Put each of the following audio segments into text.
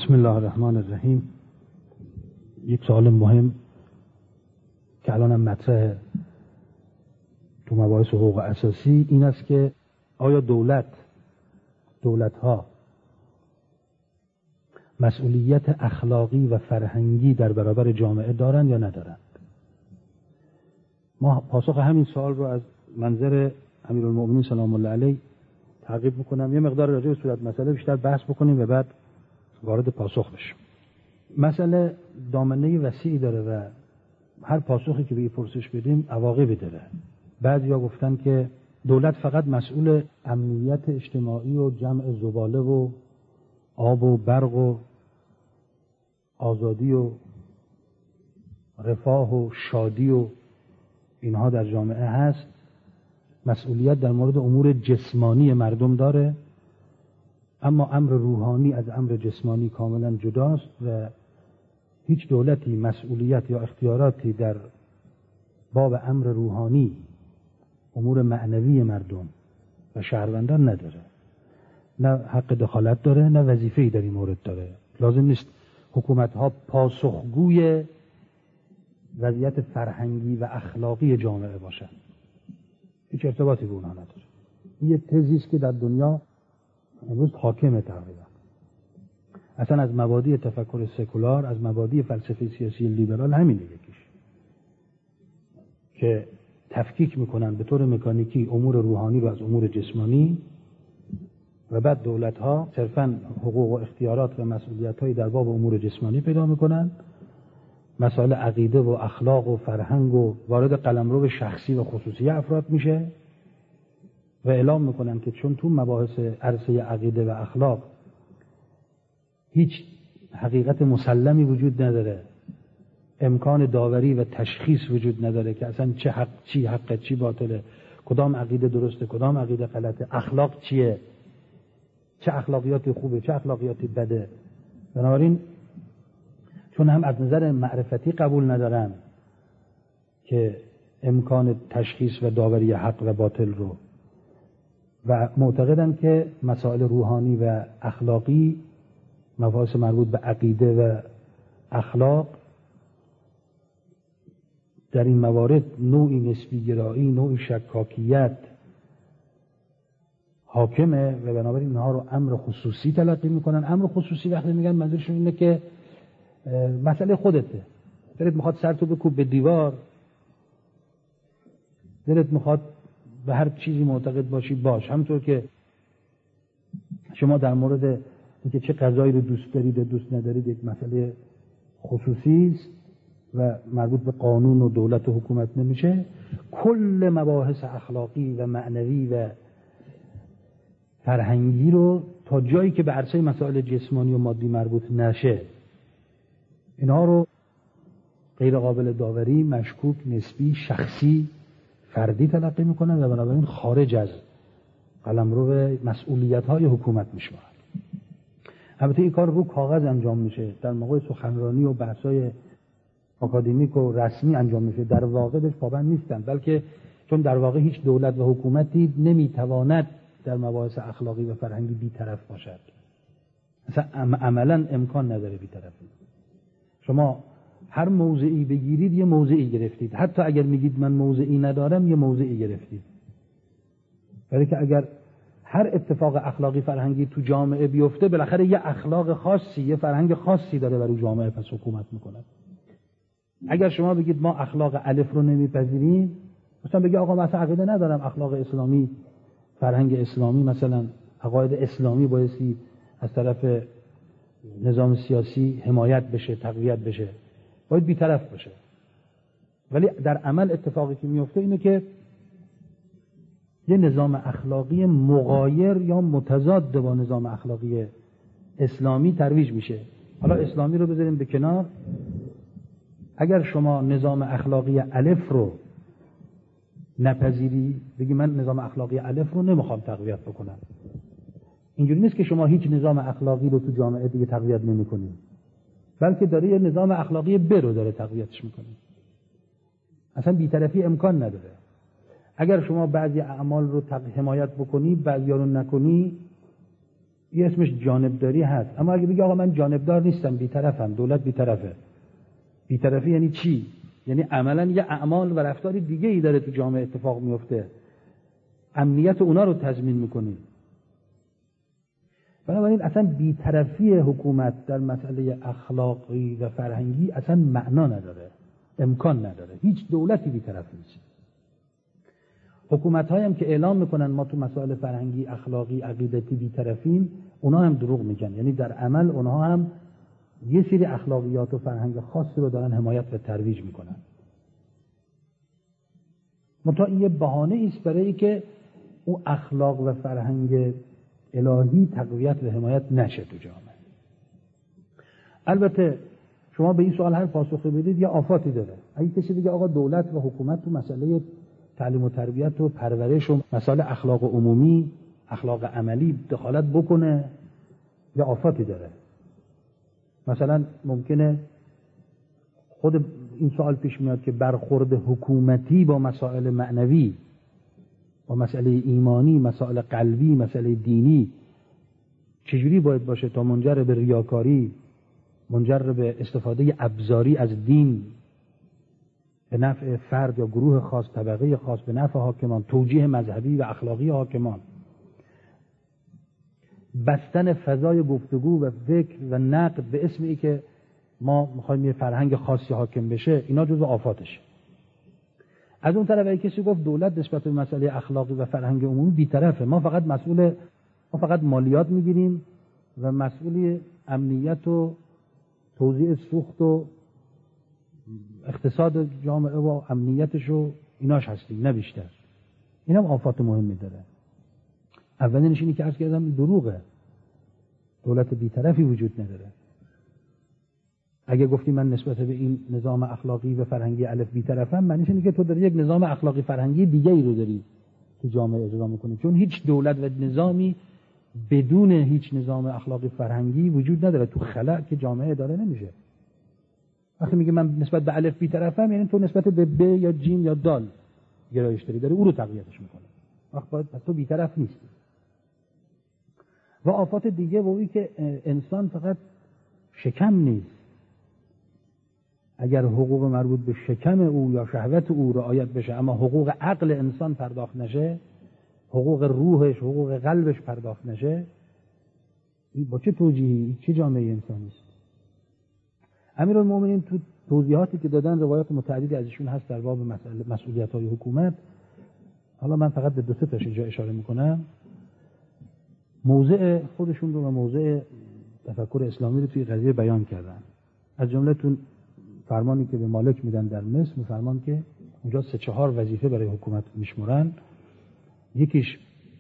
بسم الله الرحمن الرحیم. یک سوال مهم که الان هم مطرحه تو مباحث حقوق اساسی این است که آیا دولت‌ها مسئولیت اخلاقی و فرهنگی در برابر جامعه دارند یا ندارند؟ ما پاسخ همین سوال رو از منظر امیرالمؤمنین سلام الله علیه تعقیب میکنم. یه مقدار راجع به صورت مسئله بیشتر بحث بکنیم و بعد وارد پاسخ بشیم. مسئله دامنه وسیعی داره و هر پاسخی که به این پرسش بدیم عواقبی داره. بعضیا گفتن که دولت فقط مسئول امنیت اجتماعی و جمع زباله و آب و برق و آزادی و رفاه و شادی و اینها در جامعه هست. مسئولیت در مورد امور جسمانی مردم داره، اما امر روحانی از امر جسمانی کاملا جداست و هیچ دولتی مسئولیت یا اختیاراتی در باب امر روحانی، امور معنوی مردم و شهروندان نداره. نه حق دخالت داره، نه وظیفه‌ای در این مورد داره. لازم نیست حکومت‌ها پاسخگوی وضعیت فرهنگی و اخلاقی جامعه باشن. هیچ ارتباطی به اونها نداره. این یه تزی است که در دنیا امروز حاکمه تقریبا. اصلا از مبادی تفکر سکولار، از مبادی فلسفه سیاسی لیبرال همینه یکیش، که تفکیک میکنن به طور مکانیکی امور روحانی رو از امور جسمانی و بعد دولت‌ها صرفاً حقوق و اختیارات و مسئولیت‌هایی در باب امور جسمانی پیدا میکنن. مسائل عقیده و اخلاق و فرهنگ و وارد قلمرو شخصی و خصوصی افراد میشه و اعلام میکنن که چون تو مباحث عرصه عقیده و اخلاق هیچ حقیقت مسلمی وجود نداره، امکان داوری و تشخیص وجود نداره که اصلا چه حق چی حق چی باطله، کدام عقیده درسته کدام عقیده غلطه، اخلاق چیه، چه اخلاقیاتی خوبه چه اخلاقیاتی بده. بنابراین چون هم از نظر معرفتی قبول ندارن که امکان تشخیص و داوری حق و باطل رو و معتقدن که مسائل روحانی و اخلاقی، مباحث مربوط به عقیده و اخلاق، در این موارد نوعی نسبی گرایی، نوعی شکاکیت حاکمه و بنابراین اینها رو امر خصوصی تلقی میکنن. امر خصوصی وقتی میگن منظورشون اینه که مسئله خودته، دلت میخواد سرتو بکوب به دیوار، دلت میخواد به هر چیزی معتقد باشی باش. همونطور که شما در مورد اینکه چه غذایی رو دوست دارید و دوست ندارید یک مسئله خصوصی است و مربوط به قانون و دولت و حکومت نمیشه، کل مباحث اخلاقی و معنوی و فرهنگی رو تا جایی که به عرصه مسائل جسمانی و مادی مربوط نشه، اینها رو غیر قابل داوری، مشکوک، نسبی، شخصی، فردی تلقی میکنن و بنابراین خارج از قلمرو مسئولیت‌های حکومت میشوند. البته این کار رو کاغذ انجام میشه، در موقع سخنرانی و بحث‌های آکادمیک و رسمی انجام میشه، در واقع بهش پابند نیستن، بلکه چون در واقع هیچ دولت و حکومتی نمیتواند در مباحث اخلاقی و فرهنگی بی‌طرف باشد. اصلا عملاً امکان نداره بی‌طرفی. شما هر موضعی بگیرید یه موضعی گرفتید، حتی اگر میگید من موضعی ندارم یه موضعی گرفتید. برای که اگر هر اتفاق اخلاقی فرهنگی تو جامعه بیفته بالاخره یه اخلاق خاصی، یه فرهنگ خاصی داره برای جامعه پس حکومت میکنه. اگر شما بگید ما اخلاق الف رو نمیپذیریم، مثلا بگی آقا من اصلا عقیده ندارم اخلاق اسلامی، فرهنگ اسلامی، مثلا عقاید اسلامی بایستی از طرف نظام سیاسی حمایت بشه، تقویت بشه، باید بی‌طرف باشه. ولی در عمل اتفاقی که میفته اینه که یه نظام اخلاقی مغایر یا متضاد با نظام اخلاقی اسلامی ترویج میشه. حالا اسلامی رو بذاریم به کنار، اگر شما نظام اخلاقی الف رو نپذیری، بگی من نظام اخلاقی الف رو نمیخوام تقویت بکنم، اینجوری نیست که شما هیچ نظام اخلاقی رو تو جامعه دیگه تقویت نمی‌کنید، بلکه داره یه نظام اخلاقی ب رو داره تقویتش می‌کنه. اصلا بی‌طرفی امکان نداره. اگر شما بعضی اعمال رو حمایت بکنی، بعضی رو نکنی، یه اسمش جانبداری هست. اما اگه بگی آقا من جانبدار نیستم، بی‌طرفم، دولت بی‌طرفه. بی‌طرفی یعنی چی؟ یعنی عملاً یه اعمال و رفتار دیگه ای داره تو جامعه اتفاق میفته، امنیت اونا رو تضمین میکنی. بنابراین اصلا بی‌طرفی حکومت در مسئله اخلاقی و فرهنگی اصلا معنا نداره، امکان نداره. هیچ دولتی بی‌طرف نیست. حکومت‌هایی هم که اعلام میکنن ما تو مسائل فرهنگی، اخلاقی، عقیدتی بی‌طرفیم، اونا هم دروغ میگن. یعنی در عمل اونها هم یه سری اخلاقیات و فرهنگ خاصی رو دارن حمایت و ترویج میکنن. منتها این یه بهانه است برای اینکه اون اخلاق و فرهنگ الهی تقویت و حمایت نشه تو جامعه. البته شما به این سوال هر پاسخی بدید یه آفاتی داره. اگه کسی بگه آقا دولت و حکومت تو مسئله تعلیم و تربیت و پرورش و مسائل اخلاق عمومی، اخلاق عملی دخالت بکنه، یه آفاتی داره. مثلا ممکنه خود این سوال پیش میاد که برخورد حکومتی با مسائل معنوی، با مسئله ایمانی، مسائل قلبی، مسئله دینی چجوری باید باشه تا منجر به ریاکاری، منجر به استفاده ابزاری از دین به نفع فرد یا گروه خاص، طبقه خاص، به نفع حاکمان، توجیه مذهبی و اخلاقی حاکمان، بستن فضای گفتگو و فکر و نقد به اسم ای که ما میخوایم یه فرهنگ خاصی حاکم بشه، اینا جزو آفاتشه. از اون طرف اگه کسی گفت دولت نسبت به مسئله اخلاقی و فرهنگ عمومی بی‌طرفه، ما فقط مالیات میگیریم و مسئول امنیت و توزیع سوخت و اقتصاد جامعه و امنیتش و ایناش هستیم، نه بیشتر. این هم آفات مهمی داره. اولینش اینی که عرض کردم دروغه. دولت بی‌طرفی وجود نداره. اگه گفتی من نسبت به این نظام اخلاقی و فرهنگی الف بی‌طرفم، معنیش اینه که تو داری یک نظام اخلاقی فرهنگی دیگه ای رو داری تو جامعه اجرا میکنی. چون هیچ دولت و نظامی بدون هیچ نظام اخلاقی فرهنگی وجود نداره. تو خلأ که جامعه اداره نمیشه. وقتی میگه من نسبت به الف بی‌طرفم، یعنی تو نسبت به ب یا جیم یا دال گرایش داری او رو تقویتش میکنه. وقت پس تو بی‌طرف نیستی. و آفات دیگه وی که انسان فقط شکم نیست. اگر حقوق مربوط به شکم او یا شهوت او رعایت بشه، اما حقوق عقل انسان پرداخت نشه، حقوق روحش، حقوق قلبش پرداخت نشه، با چه توجیهی، چه جامعه انسانی است؟ امیرالمومنین تو توضیحاتی که دادن، روایات متعددی ازشون هست در باب مسئولیت‌های حکومت. حالا من فقط به 2-3 تاش اینجا اشاره میکنم. موضع خودشون رو و موضع تفکر اسلامی رو توی قضیه بیان کردن. از جمله تو فرمانی که به مالک میدن در مصر، فرمان که اونجا 3-4 وظیفه برای حکومت میشمرن. یکیش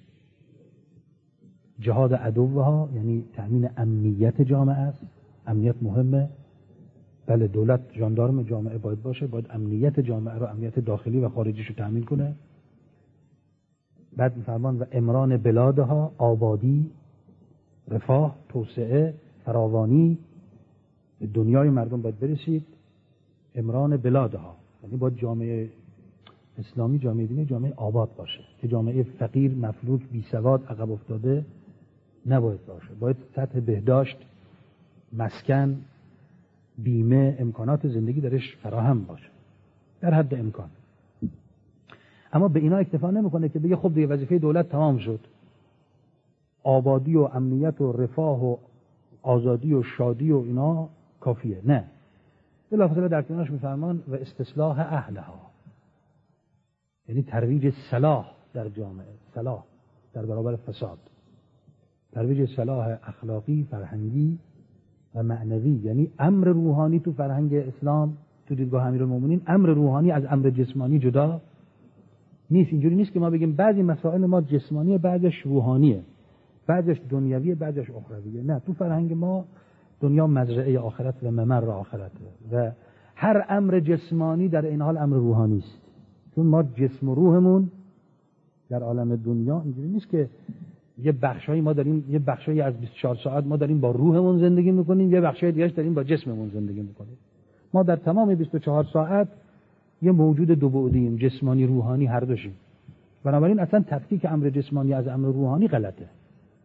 جهاد عدوها، یعنی تأمین امنیت جامعه است. امنیت مهمه. بله، دولت ژاندارم جامعه باید باشه، باید امنیت جامعه رو، امنیت داخلی و خارجیش رو تأمین کنه. بعد می‌فرمان و امران بلادها، آبادی، رفاه، توسعه، فراوانی به دنیای مردم باید برسید. امران بلادها یعنی باید جامعه اسلامی، جامعه دینی، جامعه آباد باشه که جامعه فقیر، مفلوک، بی‌سواد، عقب افتاده نباید باشه. باید سطح بهداشت، مسکن، بیمه، امکانات زندگی درش فراهم باشه در حد امکان. اما به اینا اکتفا نمیکنه که بگه خب دیگه وظیفه دولت تمام شد، آبادی و امنیت و رفاه و آزادی و شادی و اینا کافیه. نه، بلافاصله در کنارش میفرمان و استصلاح اهلها، یعنی ترویج صلاح در جامعه، صلاح در برابر فساد، ترویج صلاح اخلاقی، فرهنگی و معنوی. یعنی امر روحانی تو فرهنگ اسلام، تو دیدگاه امیرالمومنین، امر روحانی از امر جسمانی جدا نیست. اینجوری نیست که ما بگیم بعضی مسائل ما جسمانیه، بعضیش روحانیه، بعضیش دنیویه، بعضیش اخرویه. نه، تو فرهنگ ما دنیا مزرعه آخرت و ممر آخرته و هر امر جسمانی در این حال امر روحانی است. چون ما جسم و روحمون در عالم دنیا اینجوری نیست که یه بخشایی ما داریم، یه بخشایی از 24 ساعت ما داریم با روحمون زندگی میکنیم، یه بخشای دیگه‌اش داریم با جسممون زندگی میکنیم. ما در تمام 24 ساعت یه موجود دو بعدیم، جسمانی روحانی هر دوشیم. بنابراین اصلا تفکیک امر جسمانی از امر روحانی غلطه.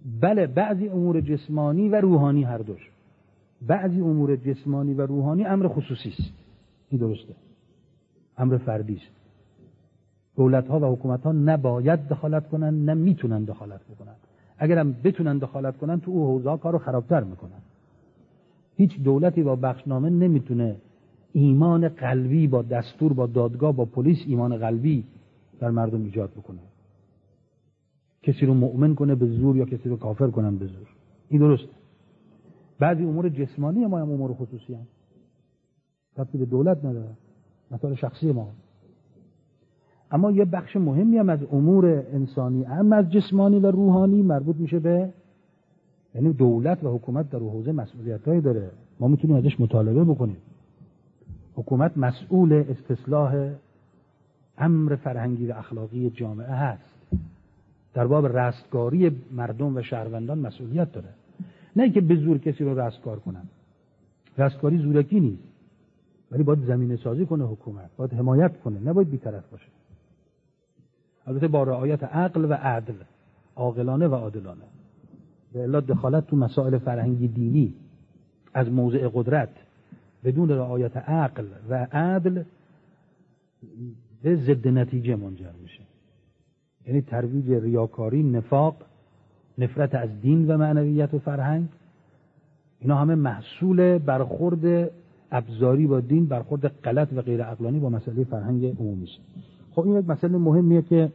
بله بعضی امور جسمانی و روحانی هر دوش. بعضی امور جسمانی و روحانی امر خصوصی است. این درسته. امر فردی است. دولت‌ها و حکومت‌ها نباید دخالت کنن، نه میتونن دخالت بکنن. اگرم بتونن دخالت کنن تو او حوزه‌ها کارو خرابتر میکنن. هیچ دولتی با بخشنامه نمیتونه ایمان قلبی با دستور، با دادگاه، با پلیس ایمان قلبی در مردم ایجاد بکنه. کسی رو مؤمن کنه به زور یا کسی رو کافر کنن به زور. این درسته. بعضی امور جسمانی ما هم امور خصوصی هم. ربطی به دولت نداره. مسائل شخصی ما. اما یه بخش مهمی هم از امور انسانی، هم از جسمانی و روحانی مربوط میشه به، یعنی دولت و حکومت در حوزه مسئولیتایی داره. ما میتونیم ازش مطالبه بکنیم. حکومت مسئول استصلاح امر فرهنگی و اخلاقی جامعه هست. در باب رستگاری مردم و شهروندان مسئولیت داره. نه که به زور کسی رو رستگار کنن. رستگاری زورکی نیست. ولی باید زمینه سازی کنه حکومت. باید حمایت کنه. نباید بی‌طرف باشه. البته با رعایت عقل و عدل. عاقلانه و عادلانه. به علت دخالت تو مسائل فرهنگی دینی از موضع قدرت بدون رعایت عقل و عدل به ضد نتیجه منجر میشه. یعنی ترویج ریاکاری، نفاق، نفرت از دین و معنویت و فرهنگ، اینا همه محصول برخورد ابزاری با دین، برخورد غلط و غیر عقلانی با مسئله فرهنگ عمومی است. خب این یک مسئله مهمیه که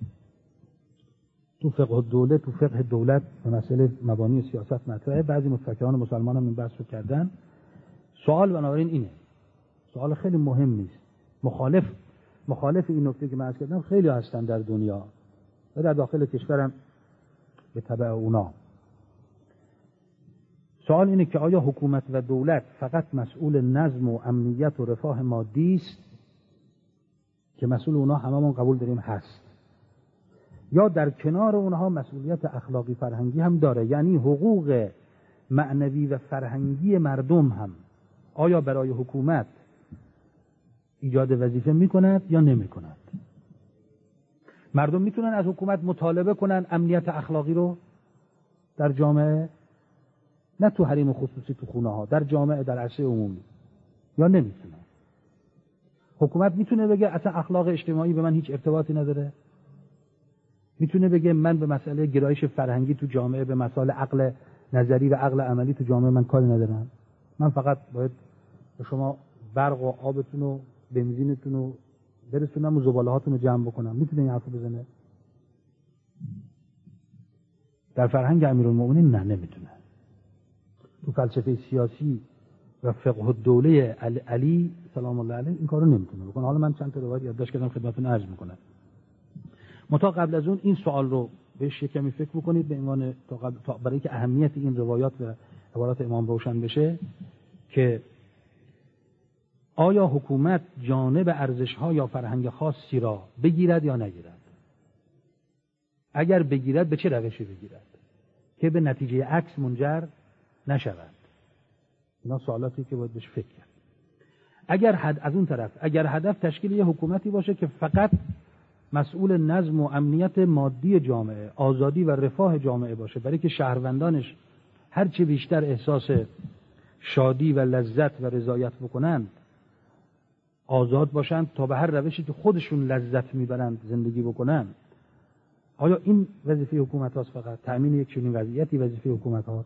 تو فقه الدوله، تو فقه دولت و مسئله مبانی سیاست مطرحه. بعضی مفکران مسلمان هم این بحث رو کردن. سوال بنابراین اینه، سوال خیلی مهم نیست. مخالف این نکته که من عرض کردم خیلی هستن در دنیا و در داخل کشورم به تبع اونا. سوال اینه که آیا حکومت و دولت فقط مسئول نظم و امنیت و رفاه مادی است که مسئول اونا هممون قبول داریم هست، یا در کنار اونها مسئولیت اخلاقی فرهنگی هم داره، یعنی حقوق معنوی و فرهنگی مردم هم آیا برای حکومت ایجاد وظیفه میکند یا نمیکند؟ مردم میتونن از حکومت مطالبه کنن امنیت اخلاقی رو در جامعه، نه تو حریم خصوصی تو خونه ها، در جامعه، در عرصه عمومی، یا نمیتونن؟ حکومت میتونه بگه اصلا اخلاق اجتماعی به من هیچ ارتباطی نداره؟ میتونه بگه من به مسئله گرایش فرهنگی تو جامعه، به مسائل عقل نظری و عقل عملی تو جامعه من کاری ندارم، من فقط باید به شما برق و آبتون و بنزینتون رو برسونم و زباله هاتون رو جمع بکنم؟ میتونه این حرفو بزنه؟ در فرهنگ امیرالمومنین نه، نمیتونه. تو فلسفه سیاسی و فقه الدوله علی سلام الله علیه این کارو نمیتونه بکنه. حالا من چند تا روایت یادداشت کردم خدمتتون عرض میکنم. متا قبل از اون این سوال رو بهش کمی فکر بکنید به عنوان برای که اهمیت این روایات و عبارات امام روشن بشه، که آیا حکومت جانب ارزش‌ها یا فرهنگ خاصی را بگیرد یا نگیرد؟ اگر بگیرد به چه روشی بگیرد که به نتیجه عکس منجر نشود؟ اینا سوالاتی که باید بهش فکر کرد. اگر از اون طرف اگر هدف تشکیل یه حکومتی باشه که فقط مسئول نظم و امنیت مادی جامعه، آزادی و رفاه جامعه باشه، برای که شهروندانش هرچه بیشتر احساس شادی و لذت و رضایت بکنند، آزاد باشند تا به هر روشی که خودشون لذت میبرند زندگی بکنند، آیا این وظیفه حکومت هاست؟ فقط تأمین یک چنین وضعیتی وظیفه حکومت هاست؟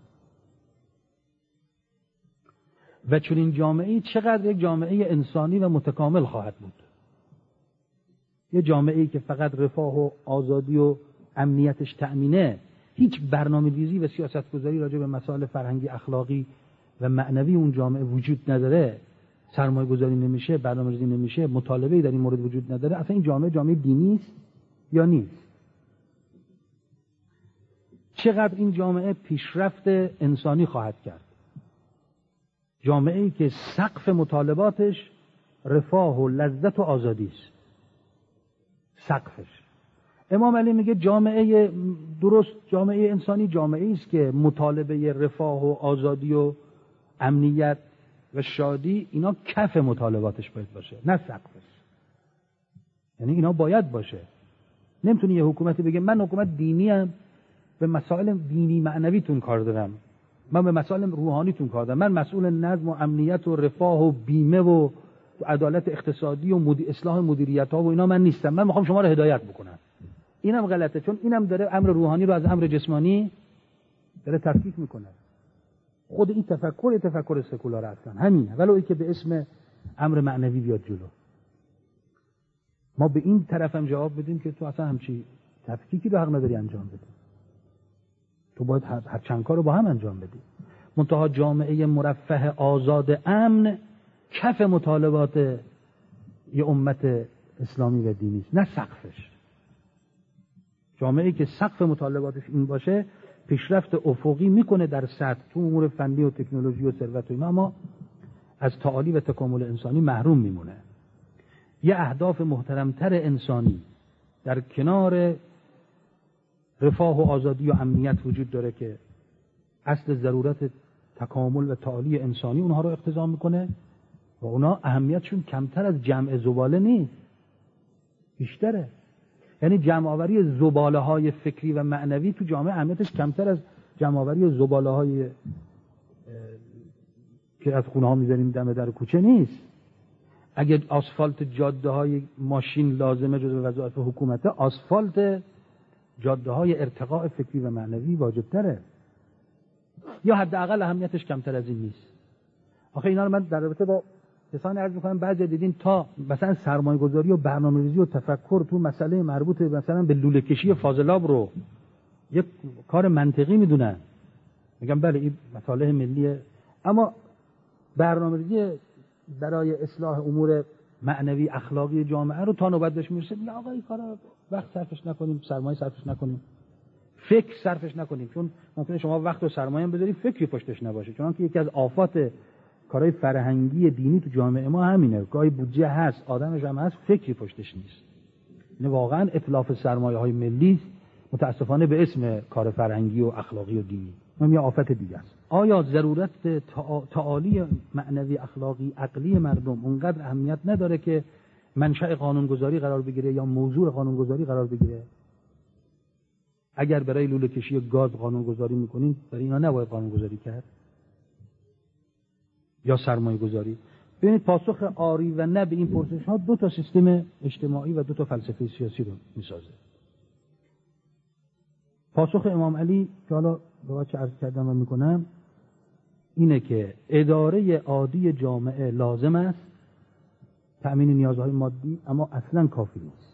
و چنین جامعه‌ای چقدر یک جامعه انسانی و متکامل خواهد بود؟ یه جامعه‌ای که فقط رفاه و آزادی و امنیتش تأمینه، هیچ برنامه‌ریزی و سیاست‌گذاری راجع به مسائل فرهنگی، اخلاقی و معنوی اون جامعه وجود نداره، سرمایه‌گذاری نمیشه، برنامه‌ریزی نمیشه، مطالبه‌ای در این مورد وجود نداره، اصلا این جامعه دینی است یا نیست؟ چقدر این جامعه پیشرفت انسانی خواهد کرد؟ جامعه‌ای که سقف مطالباتش رفاه و لذت و آزادی است. سقفش. امام علی میگه جامعه درست، جامعه انسانی جامعه‌ای است که مطالبه رفاه و آزادی و امنیت و شادی اینا کف مطالباتش باید باشه، نه سقفش. یعنی اینا باید باشه. نمیتونی یه حکومتی بگه من حکومت دینی ام، به مسائل دینی معنویتون کار دارم، من به مسائل روحانیتون کار دارم، من مسئول نظم و امنیت و رفاه و بیمه و عدالت اقتصادی و اصلاح مدیریت ها و اینا من نیستم، من میخوام شما رو هدایت بکنم. اینم غلطه، چون اینم داره امر روحانی رو از امر جسمانی داره تفکیک میکنه. خود این تفکر سکولار هستن همینه، ولو ای که به اسم امر معنوی بیاد جلو. ما به این طرف هم جواب بدیم که تو اصلا همچی تفکیکی رو حق نداری انجام بدی، تو باید هر چند کار رو با هم انجام بدی. منتها جامعه مرفه آزاد امن کف مطالبات یه امت اسلامی و دینی است، نه سقفش. جامعه‌ای که سقف مطالباتش این باشه پیشرفت افقی میکنه در سطح تو امور فنی و تکنولوژی و ثروت و اینا، اما از تعالی و تکامل انسانی محروم میمونه. یه اهداف محترمتر انسانی در کنار رفاه و آزادی و امنیت وجود داره که اصل ضرورت تکامل و تعالی انسانی اونها رو اقتضا میکنه و اونا اهمیتشون کمتر از جمع زباله نیست، بیشتره. یعنی جمع آوری زباله های فکری و معنوی تو جامعه اهمیتش کمتر از جمع آوری زباله های که از خونه ها میذاریم دم در کوچه نیست. اگه آسفالت جاده های ماشین لازمه جزو وظایف حکومته، آسفالت جاده های ارتقاء فکری و معنوی واجب تره، یا حداقل اهمیتش کمتر از این نیست. آخه اینا رو من در رابطه با کسانی عرض میکنم، بعضی دیدین تا مثلا سرمایه گذاری و برنامه‌ریزی و تفکر تو مسئله مربوط مثلا به لوله کشی فاضلاب رو یک کار منطقی میدونن، میگم بله این مصالح ملیه، اما برنامه‌ریزی برای اصلاح امور معنوی اخلاقی جامعه رو تا نوبت بهش میرسه میگه آقا این کارا وقت صرفش نکنیم، سرمایه صرفش نکنیم، فکر صرفش نکنیم، چون ممکنه شما وقت و سرمایه هم بذاری فکری پشتش نباشه. چون که یکی از آفات کارهای فرهنگی دینی تو جامعه ما همینه، گاهی بودجه هست آدمش هم هست فکری پشتش نیست. این واقعا اتلاف سرمایه های ملی متاسفانه به اسم کار فرهنگی و اخلاقی و دینی هم یه آفت دیگه است. آیا ضرورت تعالی معنوی اخلاقی عقلی مردم اونقدر اهمیت نداره که منشأ قانونگذاری قرار بگیره یا موضوع قانونگذاری قرار بگیره؟ اگر برای لوله کشی گاز قانونگذاری میکنین، برای اینا نباید قانونگذاری کرد؟ یا سرمایه گذاری؟ ببینید پاسخ آری و نه به این پرسش ها دو تا سیستم اجتماعی و دو تا فلسفه سیاسی رو میسازه. پاسخ امام علی که حالا به وجه عرض کردم و میکنم اینه که اداره عادی جامعه لازم است، تأمین نیازهای مادی، اما اصلا کافی نیست.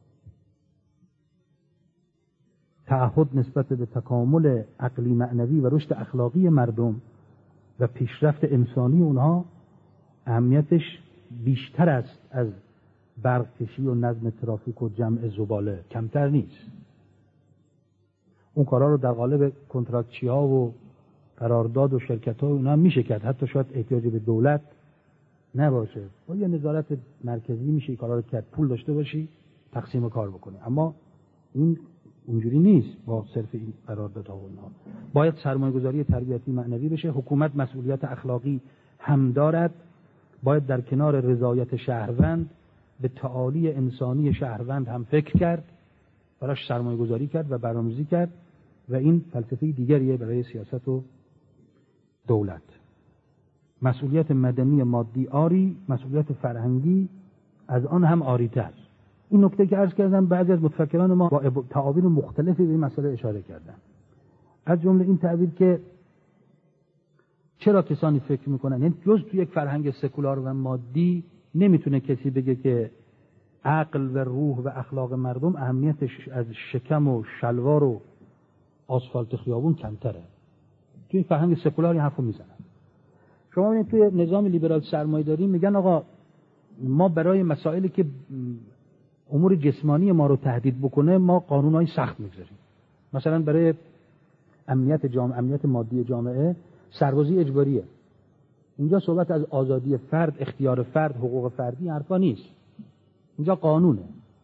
تعهد نسبت به تکامل عقلی معنوی و رشد اخلاقی مردم و پیشرفت انسانی اونها اهمیتش بیشتر است از برق کشی و نظم ترافیک و جمع زباله، کمتر نیست. اون کارا رو در قالب کنترکتچی ها و قرارداد و شرکت ها اونها میشه کرد، حتی شاید احتیاج به دولت نباشه، با یه نظارت مرکزی میشه کارا رو کرد، پول داشته باشی تقسیم کار بکنی. اما این اونجوری نیست. با صرف این قراردادها و اونها باید سرمایه‌گذاری تربیتی معنوی بشه. حکومت مسئولیت اخلاقی هم دارد، باید در کنار رضایت شهروند به تعالی انسانی شهروند هم فکر کرد، براش سرمایه‌گذاری کرد و برنامه‌ریزی کرد و این فلسفه دیگریه برای سیاست و دولت. مسئولیت مدنی مادی آری، مسئولیت فرهنگی از آن هم آری‌تر. این نکته که عرض کردم بعضی از متفکران ما با تعابیر مختلفی به این مسئله اشاره کردن. از جمله این تعبیر که چرا کسانی فکر میکنن، یعنی جز تو یک فرهنگ سکولار و مادی نمیتونه کسی بگه که عقل و روح و اخلاق مردم اهمیتش از شکم و شلوار و آسفالت خیابون کمتره. توی فرهنگ سکولار این حرفو میزنن. شما ببینید توی نظام لیبرال سرمایه‌داری میگن آقا ما برای مسائلی که امور جسمانی ما رو تهدید بکنه ما قانونهای سخت میگذاریم. مثلا برای امنیت جامعه، امنیت مادی جامعه سربازی اجباریه. اینجا صحبت از آزادی فرد، اختیار فرد، حقوق فردی حرفا نیست. اینجا قانونه.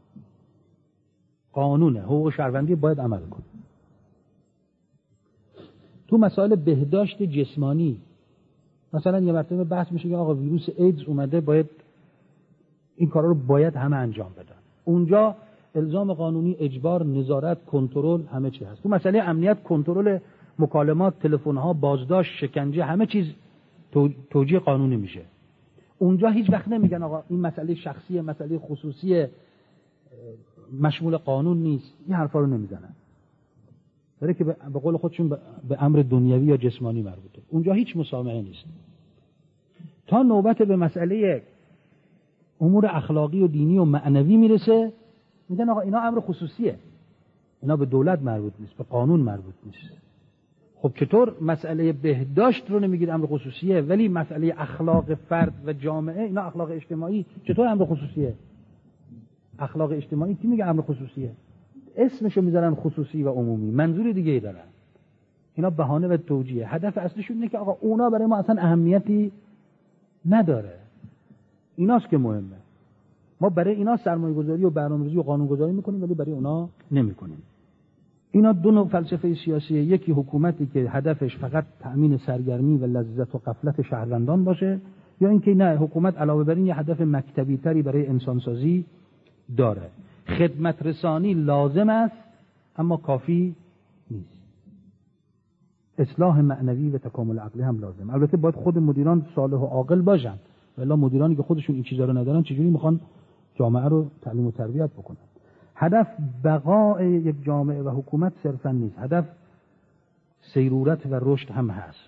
حقوق شهروندی باید عمل کنه. تو مسائل بهداشت جسمانی مثلا یه مرتبه بحث میشه که آقا ویروس ایدز اومده، باید این کارا رو باید همه انجام بدن. اونجا الزام قانونی، اجبار، نظارت، کنترل، همه چی هست. تو مسئله امنیت کنترل مکالمات، تلفن‌ها، بازداشت، شکنجه، همه چیز توجیه قانونی میشه. اونجا هیچ وقت نمیگن آقا این مسئله شخصیه، مسئله خصوصیه، مشمول قانون نیست. این حرفا رو نمیزنن. برای که به قول خودشون به امر دنیوی یا جسمانی مربوطه. اونجا هیچ مسامحه نیست. تا نوبت به مسئله امور اخلاقی و دینی و معنوی میرسه، میگن آقا اینا امر خصوصیه، اینا به دولت مربوط نیست، به قانون مربوط نیست. خب چطور مسئله بهداشت رو نمیگید امر خصوصیه، ولی مسئله اخلاق فرد و جامعه، اینا اخلاق اجتماعی، چطور امر خصوصیه؟ اخلاق اجتماعی کی میگه امر خصوصیه؟ اسمشو میذارن خصوصی و عمومی، منظور دیگه ای دارن. اینا بهانه و توجیه. هدف اصلیشون اینه که آقا اونا برای ما اصلا اهمیتی نداره، ایناست که مهمه. ما برای اینا سرمایه‌گذاری و برنامه‌ریزی و قانون‌گذاری میکنیم، ولی برای اونا نمیکنیم. اینا دو نوع فلسفه سیاسیه. یکی حکومتی که هدفش فقط تأمین سرگرمی و لذت و غفلت شهروندان باشه، یا اینکه نه، حکومت علاوه بر این یه هدف مکتبی تری برای انسانسازی داره. خدمت رسانی لازم است اما کافی نیست. اصلاح معنوی و تکامل عقلی هم لازم. البته باید خود مدیران صالح و عاقل باشن، ولی مدیرانی که خودشون این چیزا رو ندارن چجوری میخوان جامعه رو تعلیم و تربیت بکنن؟ هدف بقای یک جامعه و حکومت صرفا نیست، هدف سیرورت و رشد هم هست.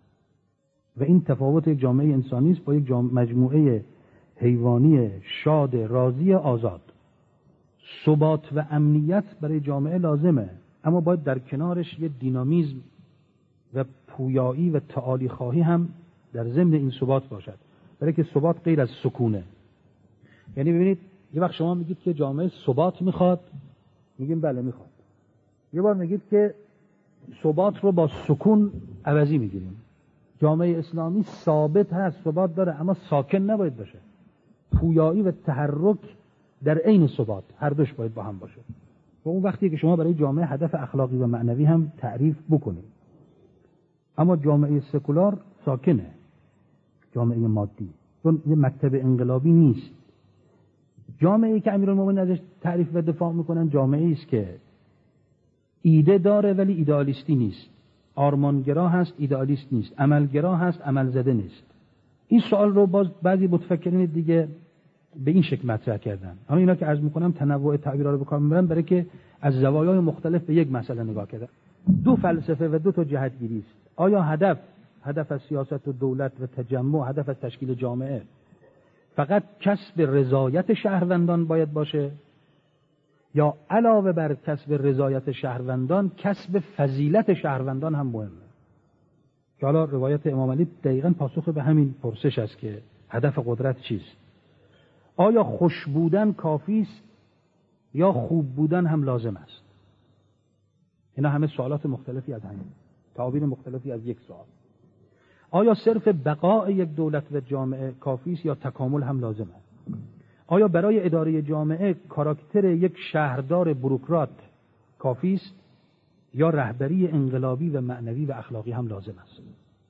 و این تفاوت یک جامعه انسانی است با یک مجموعه حیوانی شاد، راضی، آزاد. ثبات و امنیت برای جامعه لازمه، اما باید در کنارش یه دینامیزم و پویایی و تعالی خواهی هم در ضمن این ثبات باشد، برای که ثبات غیر از سکونه. یعنی ببینید یه وقت شما میگید که جامعه ثبات میخواد، میگیم بله میخواد. یه بار میگید که ثبات رو با سکون عوضی میگیریم. جامعه اسلامی ثابت هست، ثبات داره، اما ساکن نباید باشه. پویایی و تحرک در عین ثبات، هر دوش باید با هم باشه. و اون وقتی که شما برای جامعه هدف اخلاقی و معنوی هم تعریف بکنید. اما جامعه سکولار ساکنه، جامعه مادی، چون یه مکتب انقلابی نیست. جامعه‌ای که امیرالمومنین ازش تعریف و دفاع میکنن جامعه‌ای است که ایده داره ولی ایدئالیستی نیست، آرمانگرا هست ایدئالیست نیست، عملگرا هست عمل زده نیست. این سوال رو باز بعضی متفکرین دیگه به این شکل مطرح کردن. اما اینا که عرض میکنم تنوع تعبیرها رو به کار میبرن برای که از زوایای مختلف به یک مسئله نگاه کردن. دو فلسفه و دو تا جهتگیری است. آیا هدف از سیاست و دولت و تجمع، هدف از تشکیل جامعه فقط کسب رضایت شهروندان باید باشه، یا علاوه بر کسب رضایت شهروندان کسب فضیلت شهروندان هم مهمه؟ که حالا روایت امام علی دقیقاً پاسخ به همین پرسش است که هدف قدرت چیست. آیا خوش بودن کافی است یا خوب بودن هم لازم است؟ اینا همه سوالات مختلفی از همین، تعابیر مختلفی از یک سوال. آیا صرف بقای یک دولت و جامعه کافی است یا تکامل هم لازم است؟ آیا برای اداره جامعه کاراکتر یک شهردار بوروکرات کافی است یا رهبری انقلابی و معنوی و اخلاقی هم لازم است؟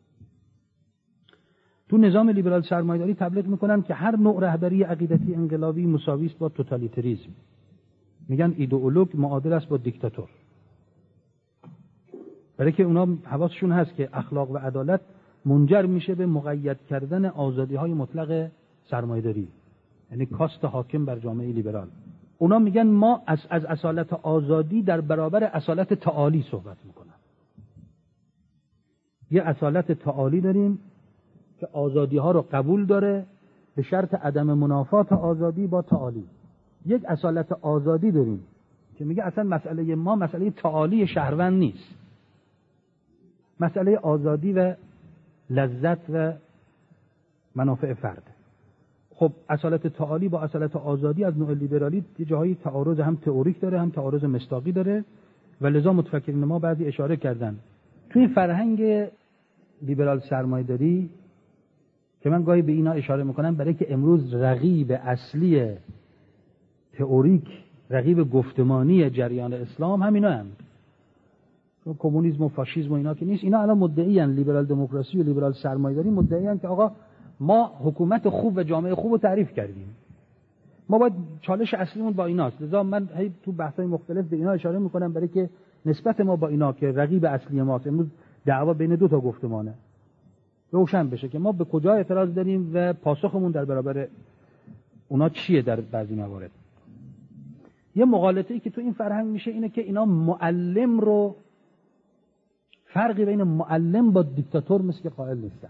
تو نظام لیبرال سرمایه‌داری تبلیغ میکنن که هر نوع رهبری عقیدتی انقلابی مساوی است با توتالیتریسم. میگن ایدئولوگ معادل است با دیکتاتور. برای که اونا حواسشون هست که اخلاق و عدالت منجر میشه به مقید کردن آزادی‌های مطلق سرمایه‌داری، یعنی کاست حاکم بر جامعه لیبرال. اونا میگن ما از اصالت آزادی در برابر اصالت تعالی صحبت میکنن. یه اصالت تعالی داریم که آزادی‌ها رو قبول داره به شرط عدم منافات آزادی با تعالی. یک اصالت آزادی داریم که میگه اصلا مسئله ما مسئله تعالی شهروند نیست، مسئله آزادی و لذت و منافع فرد. خب اصالت تعالی با اصالت آزادی از نوع لیبرالی یه جاهای تعارض هم تئوریک داره هم تعارض مصداقی داره و لذا متفکرین ما بعضی اشاره کردن توی فرهنگ لیبرال سرمایه‌داری که من گاهی به اینا اشاره میکنم برای که امروز رقیب اصلی تئوریک، رقیب گفتمانی جریان اسلام همینا هم. کمونیسم و فاشیسم و اینا که نیست. اینا الان مدعی ان لیبرال دموکراسی و لیبرال سرمایه‌داری مدعی ان که آقا ما حکومت خوب و جامعه خوب رو تعریف کردیم، ما باید چالش اصلیمون با ایناست. لذا من تو بحث‌های مختلف به اینا اشاره میکنم برای که نسبت ما با اینا که رقیب اصلی ماست، امروز دعوا بین دو تا گفتمانه، روشن بشه که ما به کجا اعتراض داریم و پاسخمون در برابر اونا چیه. در بعضی موارد یه مغالطه‌ای که تو این فرهنگ میشه اینه که اینا معلم رو، فرقی بین معلم با دیکتاتور مثل که قائل نیستن.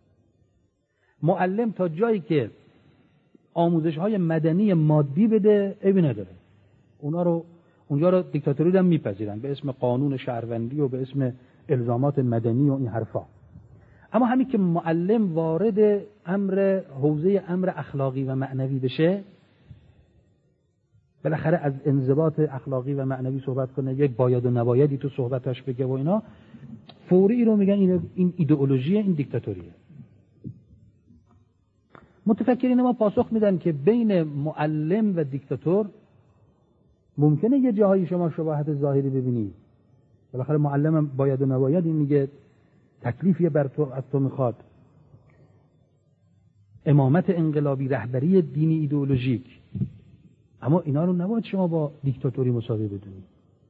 معلم تا جایی که آموزش‌های مدنی مادی بده عیبی نداره، اونجا رو دیکتاتوری هم میپذیرن به اسم قانون شهروندی و به اسم الزامات مدنی و این حرفا. اما همین که معلم وارد حوزه امر اخلاقی و معنوی بشه، بالاخره از انضباط اخلاقی و معنوی صحبت کنه، یک باید و نبایدی تو صحبتاش بگه و اینا، فوری رو میگن این ایدئولوژی، این دیکتاتوریه. متفکرین ما پاسخ میدن که بین معلم و دیکتاتور ممکنه یه جاهایی شما شباهت ظاهری ببینید. بالاخره معلم باید و نباید این میگه تکلیفی بر تو از تو میخواد، امامت انقلابی، رهبری دینی ایدئولوژیک. اما اینا رو نباید شما با دیکتاتوری مساوی بدونید.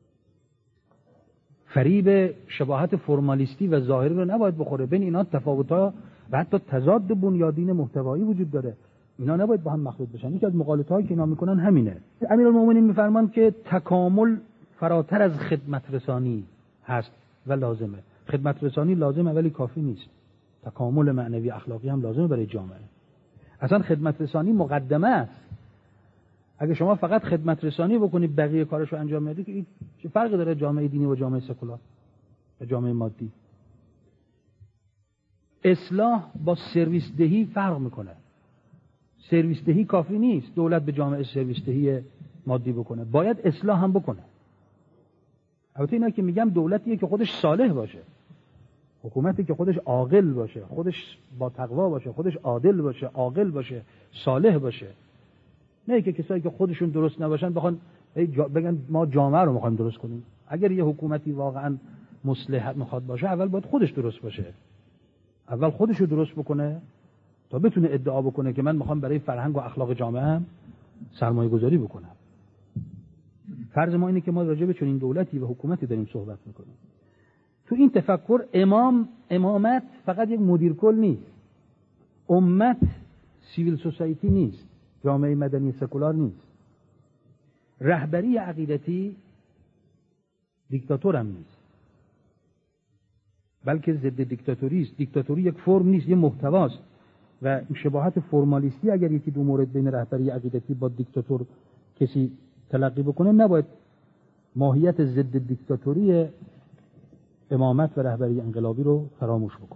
فریب شباهت فرمالیستی و ظاهری رو نباید بخوره. بین اینا تفاوت‌ها و حتی تضاد بنیادین محتوایی وجود داره. اینا نباید با هم مخلوط بشن. یکی از مقالطه‌هایی که اینا میکنن همینه. امیرالمومنین میفرمان که تکامل فراتر از خدمت رسانی هست و لازمه. خدمت رسانی لازمه ولی کافی نیست. تکامل معنوی اخلاقی هم لازمه برای جامعه. اصلا خدمت رسانی مقدمه است. اگه شما فقط خدمت رسانی بکنید بقیه کارشو انجام ندید که چه فرقی داره جامعه دینی و جامعه سکولار و جامعه مادی؟ اصلاح با سرویس دهی فرق میکنه. سرویس دهی کافی نیست دولت به جامعه سرویس دهی مادی بکنه، باید اصلاح هم بکنه. البته اینا که میگم دولتیه که خودش صالح باشه، حکومتی که خودش عاقل باشه، خودش با تقوا باشه، خودش عادل باشه، عاقل باشه، صالح باشه. نه که کسایی که خودشون درست نباشن بخوان بگن ما جامعه رو میخوایم درست کنیم. اگر یه حکومتی واقعا مصلح میخواد باشه اول باید خودش درست باشه، اول خودش رو درست بکنه تا بتونه ادعا بکنه که من میخوام برای فرهنگ و اخلاق جامعه هم سرمایه گذاری بکنم. فرض ما اینه که ما راجع به چنین دولتی و حکومتی داریم صحبت میکنیم. تو این تفکر امامت فقط یک مدیر کل نیست، امت سیویل سوسایتی نیست، جامعه مدنی سکولار نیست، رهبری عقیدتی دیکتاتور هم نیست، بلکه ضد دیکتاتوری است. دیکتاتوری یک فرم نیست، یک محتواست و شباهت فرمالیستی اگر یکی دو مورد بین رهبری عقیدتی با دیکتاتور کسی تلقی بکنه، نباید ماهیت ضد دیکتاتوری امامت و رهبری انقلابی رو فراموش بکنه.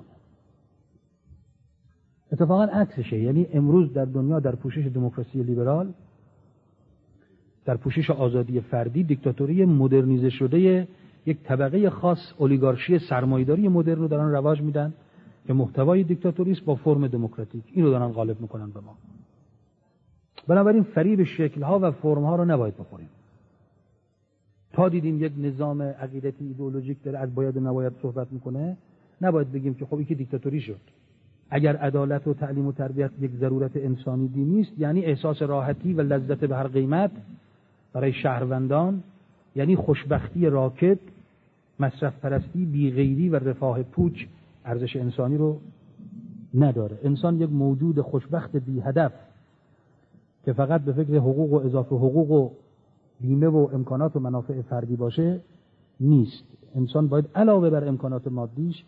اتفاقا عکسشه. یعنی امروز در دنیا در پوشش دموکراسی لیبرال، در پوشش آزادی فردی، دیکتاتوری مدرنیزه شده یک طبقه خاص اولیگارشی سرمایه‌داری مدرن رو دارن رواج میدن که محتوای دیکتاتوری است با فرم دموکراتیک. این رو دارن غالب میکنن به ما. بنابراین فریب شکل‌ها و فرم‌ها رو نباید بخوریم. تا دیدیم یک نظام عقیدتی ایدئولوژیک داره از باید و نباید صحبت میکنه، نباید بگیم که خب یکی دیکتاتوری شد. اگر عدالت و تعلیم و تربیت یک ضرورت انسانی دینی است، یعنی احساس راحتی و لذت به هر قیمت برای شهروندان، یعنی خوشبختی راکد، مصرف پرستی، بی‌غیری و رفاه پوچ ارزش انسانی رو نداره. انسان یک موجود خوشبخت بی هدف که فقط به فکر حقوق و اضافه حقوق و بیمه و امکانات و منافع فردی باشه نیست. انسان باید علاوه بر امکانات مادیش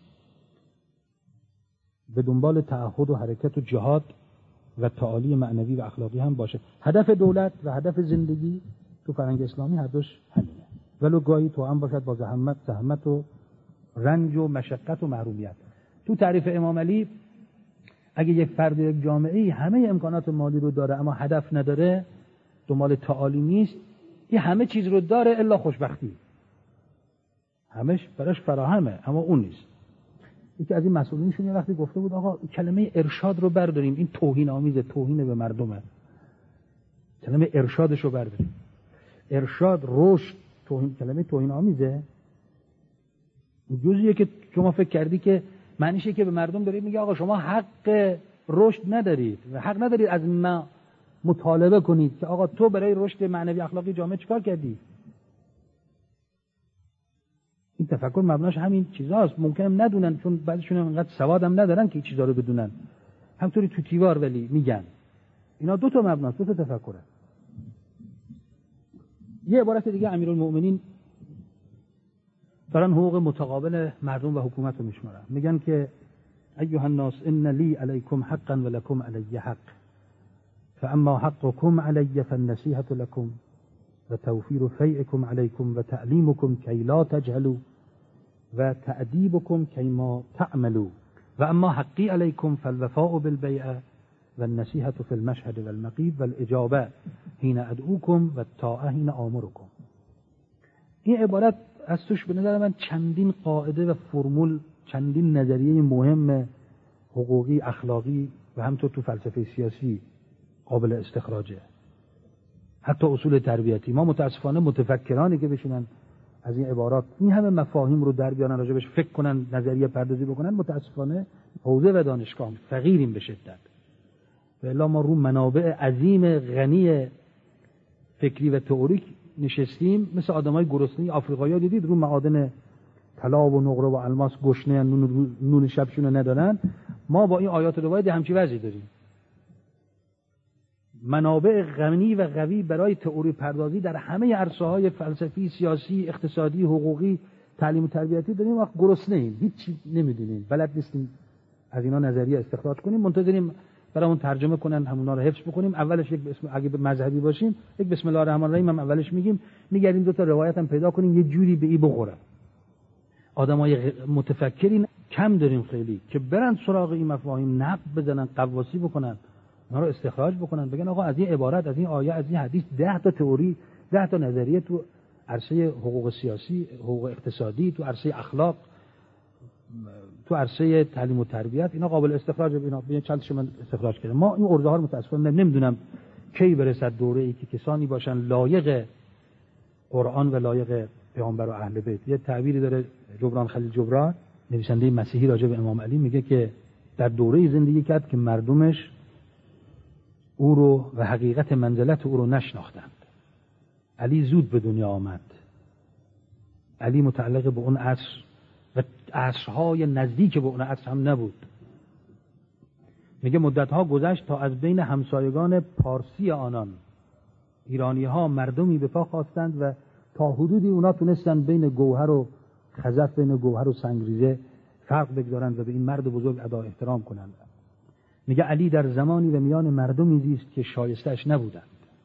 به دنبال تعهد و حرکت و جهاد و تعالی معنوی و اخلاقی هم باشه. هدف دولت و هدف زندگی تو فرهنگ اسلامی هر دوش همینه، ولو گاهی تو هم باشد با زحمت و رنج و مشقت و محرومیت. تو تعریف امام علی اگه یک فرد یک جامعه‌ای همه امکانات مالی رو داره اما هدف نداره، دنبال تعالی نیست، این همه چیز رو داره الا خوشبختی، همش براش فراهمه اما اون نیست. یکی از این مسئولینشون یه وقتی گفته بود آقا کلمه ارشاد رو برداریم، این توهین آمیزه، توهین به مردمه، کلمه ارشادش رو برداریم. ارشاد، رشد، کلمه توهین آمیزه. جزئیه که شما فکر کردی که معنیشه که به مردم دارید میگه آقا شما حق رشد ندارید و حق ندارید از ما مطالبه کنید که آقا تو برای رشد معنوی اخلاقی جامعه چیکار کردی؟ این تفکر مبناش همین چیزاست. ممکنه ندونن، چون بعضیشون انقدر سواد هم ندارن که این چیزا رو بدونن. همطوری تو تیوار ولی میگن. اینا دو تا مبناست، دو تا تفکره. یه عبارت دیگه امیرالمؤمنین دارن حقوق متقابل مردم و حکومت رو میشمارن. میگن که ایها الناس ان لی علیکم حقا و لکم علی حق، فاما حقكم علی فالنصیحة لکم و توفیر فیعکم علیکم و تعلیمکم کی لا تجهلوا و تأدیبکم کی ما تعملوا و اما حقی علیکم فالوفاء بالبیعة و النصیحة فی المشهد و المغیب و الاجابه حین ادعوکم و الطاعة حین آمرکم. این عبارت از توش به نظر من چندین قاعده و فرمول، چندین نظریه مهم حقوقی، اخلاقی و همطور تو فلسفه سیاسی قابل استخراجه. حتی اصول تربیتی. ما متاسفانه متفکرانی که بشینن از این عبارات این همه مفاهیم رو در بیارن، راجبش فکر کنن، نظریه پردازی بکنن، متاسفانه حوزه و دانشگاه فقیریم به شدت. و الا ما رو منابع عظیم غنی فکری و تئوریک نشستیم، مثل آدمای گرسنه آفریقایی ها دیدید رو معادن طلا و نقره و الماس گشنه، نون شبشون ندارن. ما با این آیات و روایت همچی وضعی داریم. منابع غنی و قوی برای تئوری پردازی در همه عرصه‌های فلسفی، سیاسی، اقتصادی، حقوقی، تعلیم و تربیتی داریم. وقت گرسنه ایم، هیچ نمیدونیم، بلد نیستیم از اینا نظریه استخراج کنیم، منتظریم برامون ترجمه کنن، همونا رو حفظ بکنیم. اولش یک اسم، اگه مذهبی باشیم یک بسم الله الرحمن الرحیم هم اولش میگیم، میگردیم دو تا روایت هم پیدا کنیم یه جوری به این بخوره. آدمای متفکرین کم داریم خیلی که برن سراغ این مفاهیم، نقد بزنن، قواسی بکنن، اونا رو استخراج بکنن، بگن آقا از این عبارت، از این آیه، از این حدیث 10 تا تئوری، 10 تا نظریه تو عرصه حقوق سیاسی، حقوق اقتصادی، تو عرصه اخلاق، تو عرصه تعلیم و تربیت، اینا قابل استخراج. اینا ببین چندش من استخراج کردم. ما این ارزه ها رو متاسفانه نمیدونم کی برسد دوره ای که کسانی باشن لایق قرآن و لایق پیامبر و اهل بیت. یه تعبیری داره جبران خلیل جبران، نویسنده مسیحی، راجع به امام علی، میگه که در دوره زندگی کرد که مردمش او رو و حقیقت منزلت او رو نشناختند. علی زود به دنیا آمد. علی متعلق به اون عصر و عصرهای نزدیک به اون عصر هم نبود. میگه مدتها گذشت تا از بین همسایگان پارسی آنان، ایرانی ها، مردمی به پا خواستند و تا حدودی اونا تونستن بین گوهر و خزف، بین گوهر و سنگریزه فرق بگذارند و به این مرد بزرگ ادا احترام کنند. میگه علی در زمانی و میان مردمی زیست که شایسته‌اش نبودند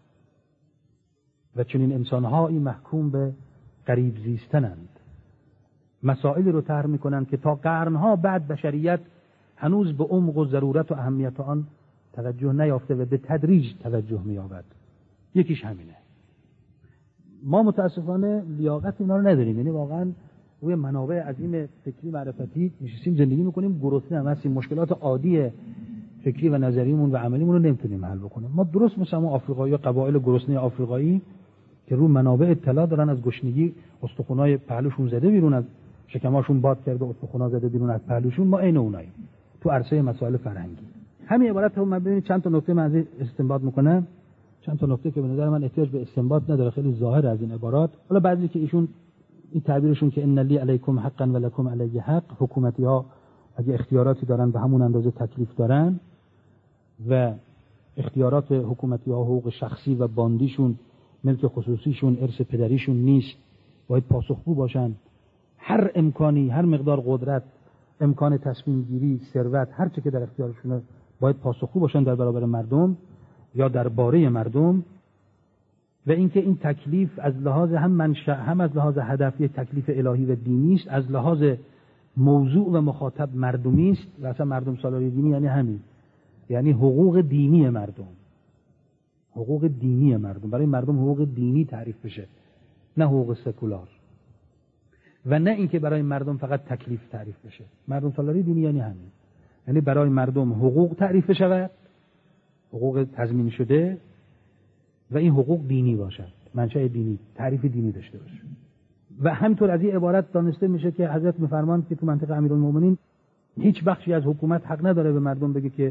و چنین انسانهایی محکوم به غریب زیستنند. مسائلی رو طرح میکنند که تا قرنها بعد بشریت هنوز به عمق و ضرورت و اهمیت آن توجه نیافته و به تدریج توجه می‌یابد. یکیش همینه. ما متاسفانه لیاقت اینا رو نداریم. یعنی واقعا روی منابع عظیم فکری معرفتی نشستیم زندگی میکنیم، گرسنه هم هستیم، مشکلات عادی فکری و نظریمون و عملیمون رو نمیتونیم حل بکنیم. ما درست مثل همون آفریقایی، قبایل گرسنه آفریقایی که رو منابع اطلاع دارن، از گشنگی استخونای پهلوشون زده بیرون، از شکماشون باد کرده، استخونا زده بیرون از پهلوشون، ما عین اوناییم تو عرصه مسائل فرهنگی. همین عبارت رو من ببینید چند تا نکته من از استنباط میکنم، چند تا نکته که به نظر من احتیاج به استنباط نداره، خیلی ظاهر از این عبارات. حالا بعضی که ایشون این تعبیرشون که ان لی علیکم حقا و لکم علی حق، حکومتی ها اگه اختیاراتی دارن به همون اندازه تکلیف دارن و اختیارات حکومتی ها حقوق شخصی و باندیشون، ملک خصوصیشون، ارث پدریشون نیست، باید پاسخگو باشن. هر امکانی، هر مقدار قدرت، امکان تصمیم گیری، ثروت، هر چه که در اختیارشونه باید پاسخگو باشن در برابر مردم یا درباره مردم. و اینکه این تکلیف از لحاظ هم منشأ هم از لحاظ هدفی تکلیف الهی و دینی است، از لحاظ موضوع و مخاطب مردمی است. و اصلا مردم سالاری دینی یعنی همین، یعنی حقوق دینی مردم، حقوق دینی مردم، برای مردم حقوق دینی تعریف بشه، نه حقوق سکولار، و نه اینکه برای مردم فقط تکلیف تعریف بشه. مردم سالاری دینی یعنی همین، یعنی برای مردم حقوق تعریف بشه، حقوق تضمین شده، و این حقوق دینی باشد، منشأ دینی، تعریف دینی داشته باشه. و همینطور از این عبارت دانسته میشه که حضرت میفرمان که تو منطقه امیرالمومنین هیچ بخشی از حکومت حق نداره به مردم بگه که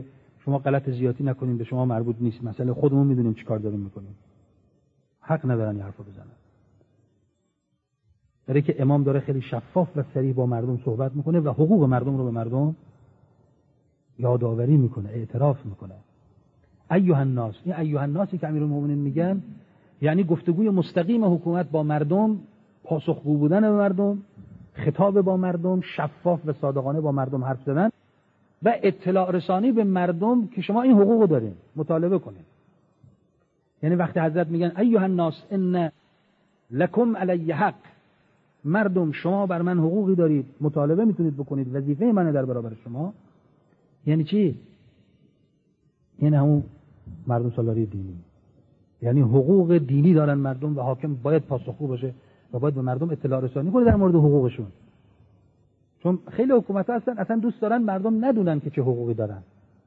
شما غلط زیادی نکنین، به شما مربوط نیست، مسئله خودمون میدونیم چیکار داریم میکنیم. حق ندارن این حرفو بزنن. برای که امام داره خیلی شفاف و صریح با مردم صحبت میکنه و حقوق مردم رو به مردم یادآوری میکنه، اعتراف میکنه. ایها الناس، این ایها الناسی که امیرالمومنین میگن یعنی گفتگوی مستقیم حکومت با مردم، پاسخگو بودن به مردم، خطاب با مردم، شفاف و صادقانه با مردم حرف زدن و اطلاع رسانی به مردم که شما این حقوق دارین، مطالبه کنین. یعنی وقتی حضرت میگن ایها الناس ان لکم علی حق، مردم شما بر من حقوقی دارید، مطالبه میتونید بکنید، وظیفه منه در برابر شما. یعنی چی؟ یعنی همون مردم سالاری دینی، یعنی حقوق دینی دارن مردم و حاکم باید پاسخگو باشه و باید به مردم اطلاع رسانی کنه در مورد حقوقشون. چون خیلی حکومت‌ها هستن اصلا دوست دارن مردم ندونن که چه حقوقی دارن.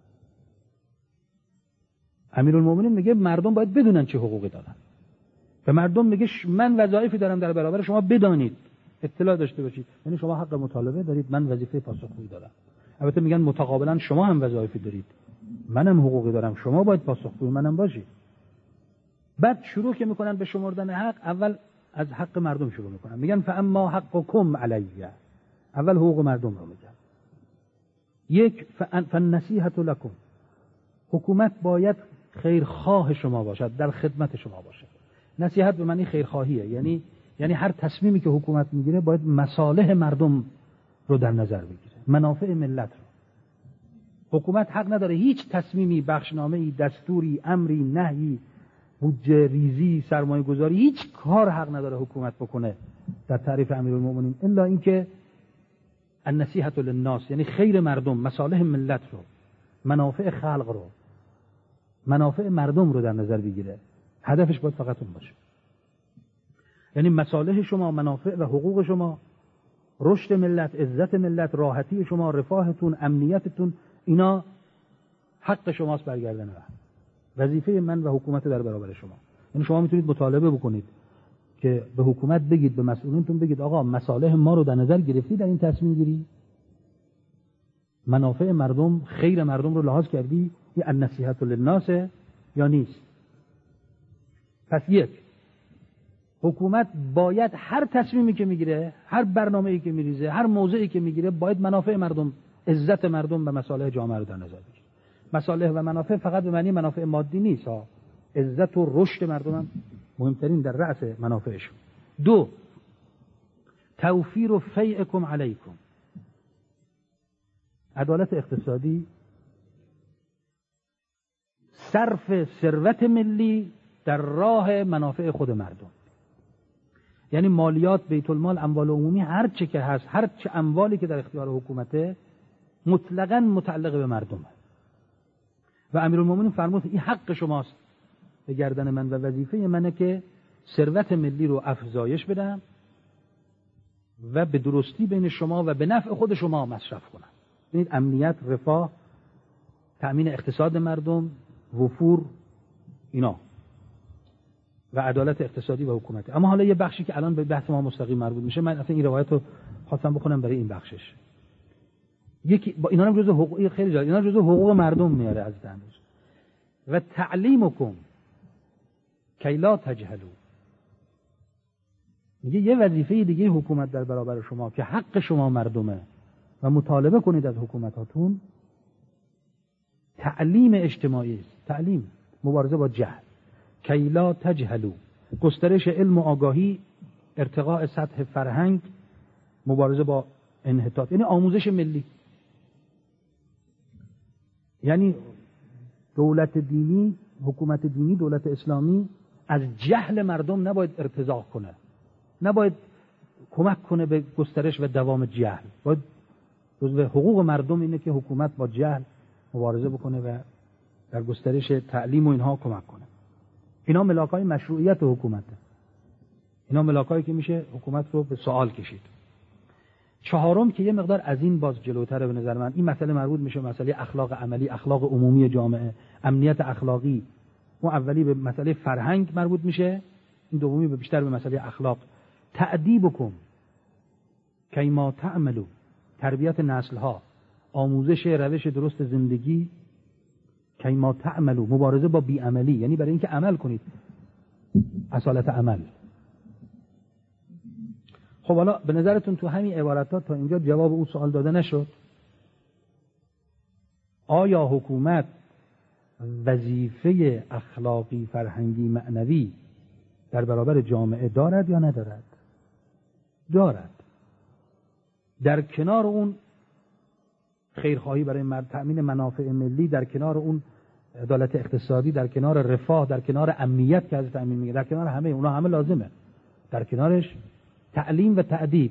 امیرالمومنین میگه مردم باید بدونن چه حقوقی دارن. به مردم میگه من وظایفی دارم در برابر شما، بدانید، اطلاع داشته باشید. یعنی شما حق مطالبه دارید، من وظیفه پاسخگویی دارم. البته میگن متقابلا شما هم وظایفی دارید، منم حقوقی دارم، شما باید پاسخگوی منم باشید. بعد شروع که میکنن به شمردن حق، اول از حق مردم شروع میکنن، میگن فاما حقکم علیه، اول حقوق مردم رو میگن. یک، فالنصیحة لکم، حکومت باید خیرخواه شما باشد، در خدمت شما باشد. نصیحت به معنی خیرخواهیه، یعنی هر تصمیمی که حکومت میگیره باید مصالح مردم رو در نظر بگیره، منافع ملت رو. حکومت حق نداره هیچ تصمیمی، بخشنامه‌ای، دستوری، امری، نهی، بودجه ریزی، سرمایه گذاری، هیچ کار حق نداره حکومت بکنه در تعریف امیرالمومنین الا اینکه النصیحة للناس، یعنی خیر مردم، مصالح ملت رو، منافع خلق رو، منافع مردم رو در نظر بگیره. هدفش باید فقط اون باشه. یعنی مصالح شما، منافع و حقوق شما، رشد ملت، عزت ملت، راحتی شما، رفاهتون، امنیتتون، اینا حق شماست برگردن وظیفه من و حکومت در برابر شما. یعنی شما میتونید مطالبه بکنید که به حکومت بگید، به مسئولینتون بگید آقا مصالح ما رو در نظر گرفتی در این تصمیم گیری؟ منافع مردم، خیر مردم رو لحاظ کردی؟ این النصیحة للناس یا نیست؟ پس یک، حکومت باید هر تصمیمی که میگیره، هر برنامه‌ای که میریزه، هر موضعی که میگیره، باید منافع مردم، عزت مردم و مصالح جامعه رو در نظر بگیره. مصالح و منافع فقط به معنی منافع مادی نیست ها. عزت و رشد مردم هم مهمترین در رأس منافعشون. دو، توفیر فیعکم علیکم، عدالت اقتصادی، صرف ثروت ملی در راه منافع خود مردم. یعنی مالیات، بیت المال، اموال عمومی، هر چه که هست، هر چه اموالی که در اختیار حکومته، مطلقاً متعلق به مردمه. و امیرالمومنین فرمود این حق شماست به گردن من و وظیفه منه که ثروت ملی رو افزایش بدم و به درستی بین شما و به نفع خود شما مصرف کنم. ببینید امنیت، رفاه، تأمین اقتصاد مردم، وفور، اینا و عدالت اقتصادی و حکومتی. اما حالا یه بخشی که الان به بحث ما مستقیم مربوط میشه، من اصلا این روایت رو خواستم بخونم برای این بخشش. یکی با اینا هم جزء حقوق، خیلی جالب، اینا جزء حقوق مردم میاره از دانش. و تعلیمکم کی لا تجهلوا، میگه یه وظیفه دیگه حکومت در برابر شما که حق شما مردمه و مطالبه کنید از حکومتاتون، تعلیم اجتماعی است. تعلیم، مبارزه با جهل. کی لا تجهلوا، گسترش علم و آگاهی، ارتقاء سطح فرهنگ، مبارزه با انحطاط، یعنی آموزش ملی. یعنی دولت دینی، حکومت دینی، دولت اسلامی از جهل مردم نباید ارتضاع کنه، نباید کمک کنه به گسترش و دوام جهل. باید جزو حقوق مردم اینه که حکومت با جهل مبارزه بکنه و در گسترش تعلیم و اینها کمک کنه. اینا ملاکای مشروعیت حکومته، اینا ملاکایی که میشه حکومت رو به سوال کشید. چهارم که یه مقدار از این باز جلوتره به نظر من، این مسئله مربوط میشه مسئله اخلاق عملی، اخلاق عمومی جامعه، امنیت اخلاقی. اون اولی به مسئله فرهنگ مربوط میشه، این دومی بیشتر به مسئله اخلاق. تأدیبکم کی ما تعملوا، تربیت نسل‌ها، آموزش روش درست زندگی کی ما تعملوا، مبارزه با بیعملی، یعنی برای اینکه عمل کنید، اصالت عمل. خب حالا به نظرتون تو همین عبارات تا اینجا جواب اون سوال داده نشد؟ آیا حکومت وظیفه اخلاقی، فرهنگی، معنوی در برابر جامعه دارد یا ندارد؟ دارد. در کنار اون خیرخواهی برای تأمین منافع ملی، در کنار اون عدالت اقتصادی، در کنار رفاه، در کنار امنیت که از تأمین میگه، در کنار همه اونا همه لازمه، در کنارش تعلیم و تأدیب.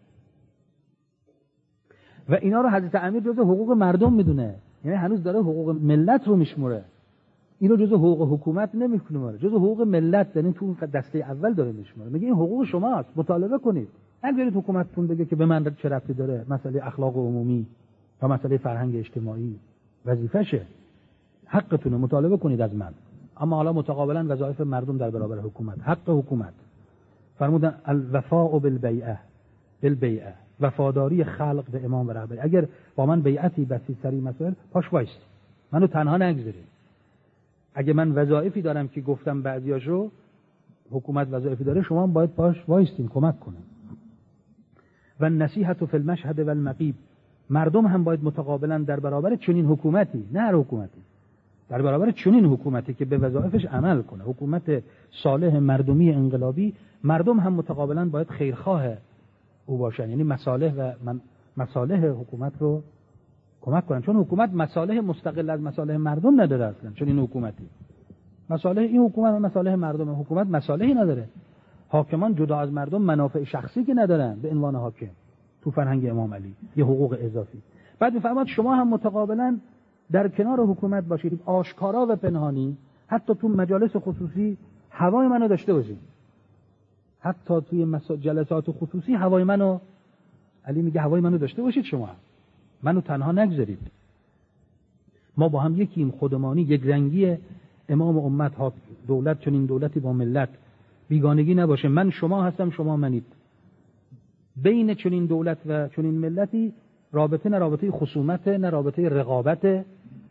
و اینا رو حضرت امیر جزء حقوق مردم میدونه، یعنی هنوز داره حقوق ملت رو میشموره، این رو جزء حقوق حکومت نمیکنه، جزء حقوق ملت، یعنی تو دسته اول داره میشموره. میگه این حقوق شماست، مطالبه کنید. نگذارید حکومتتون بگه که به من چه ربطی داره، مسئله اخلاق عمومی یا مسئله فرهنگ اجتماعی، وظیفشه، حقتونه، مطالبه کنید از من. اما حالا متقابلا وظایف مردم در برابر حکومت، حق حکومت. فرمودن الوفاء بالبیعه، وفاداری خلق به امام و رهبری. اگر با من بیعتی بسید سری مسائل، پاش وایست، منو تنها نگذارید. اگه من وظایفی دارم که گفتم بعضیاشو، حکومت وظایفی داره، شما هم باید پاش وایستین، کمک کنید. و نصیحت فی المشهد و المغیب، مردم هم باید متقابلا در برابر چنین حکومتی، نه هر حکومتی، در برابر چنین حکومتی که به وظایفش عمل کنه، حکومت صالح مردمی انقلابی، مردم هم متقابلا باید خیرخواه او باشن، یعنی مصالح حکومت رو کمک کنن، چون حکومت مصالح مستقل از مصالح مردم نداره اصلا. چون این حکومتی مصالح این حکومت و مصالح مردم، حکومت مصالحی نداره. حاکمان جدا از مردم منافع شخصی که ندارن به عنوان حاکم تو فرهنگ امام علی، یه حقوق اضافی. بعد میفرماد شما هم متقابلا در کنار حکومت باشید، آشکارا و پنهانی، حتی تو مجالس خصوصی هوای منو داشته باشید، حتی توی جلسات خصوصی هوای منو، علی میگه هوای منو داشته باشید، شما منو تنها نگذارید. ما با هم یکیم، خودمانی، یک رنگی امام امت ها، دولت چنین دولتی با ملت، بیگانگی نباشه، من شما هستم، شما منید. بین چنین دولت و چنین ملتی رابطه، نه رابطه خصومت، نه رابطه رقابت،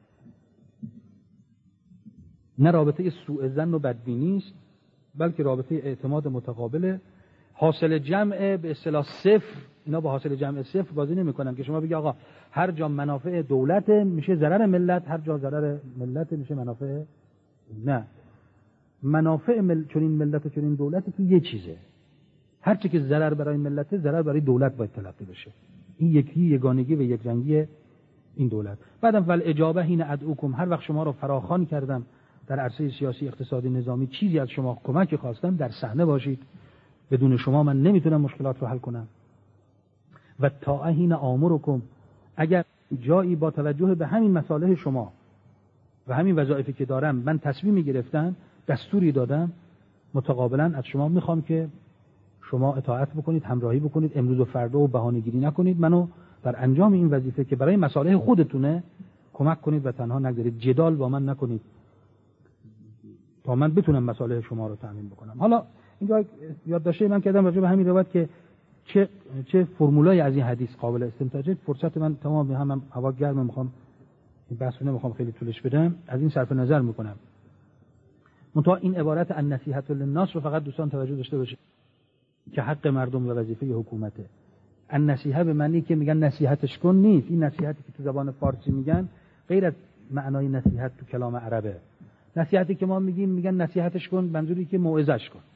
نه رابطه سوء ظن و بدبینی است، بلکه رابطه اعتماد متقابله. حاصل جمع به اصطلاح صفر، اینا با حاصل جمع صفر بازی نمی‌کنن که شما بگی آقا هر جا منافع دولت میشه ضرر ملت، هر جا ضرر ملت میشه منافع. نه، منافع چنین ملت و چنین دولت تو یه چیزه، هر چی که ضرر برای ملت، ضرر برای دولت باید تلقی بشه. این یگانگی و یک رنگی این دولت. بعدم ول اجابه حین ادعوکم، هر وقت شما رو فراخوان کردم در عرصه سیاسی، اقتصادی، نظامی، چیزی از شما کمک خواستم، در صحنه باشید. بدون شما من نمیتونم مشکلات رو حل کنم. و طاعه حین آمرکم، اگر جایی با توجه به همین مصالح شما و همین وظایفی که دارم من تصمیمی گرفتم، دستوری دادم، متقابلا از شما میخوام که شما اطاعت بکنید، همراهی بکنید، امروز و فردا و بهانه‌گیری نکنید، منو در انجام این وظیفه که برای مصالح خودتونه کمک کنید و تنها نگذارید، جدال با من نکنید تا من بتونم مصالح شما رو تامین بکنم. حالا اینجا یادداشته من کردم راجع به همین روایت که چه فرمولای از این حدیث قابل استنتاجه. فرصت من تمام، هم هوا گرمه، میخوام این بحث رو نمیخوام خیلی طولش بدم، از این صرف نظر میکنم. منتها این عبارت النصیحة للناس رو فقط دوستان توجه داشته باشید که حق مردم و وظیفه حکومته. النصیحه به معنی که میگن نصیحتش کن نیست. این نصیحتی که تو زبان فارسی میگن غیر از معنای نصیحت تو کلام عربه. نصیحتی که ما میگن نصیحتش کن، منظوری که موعظش کن.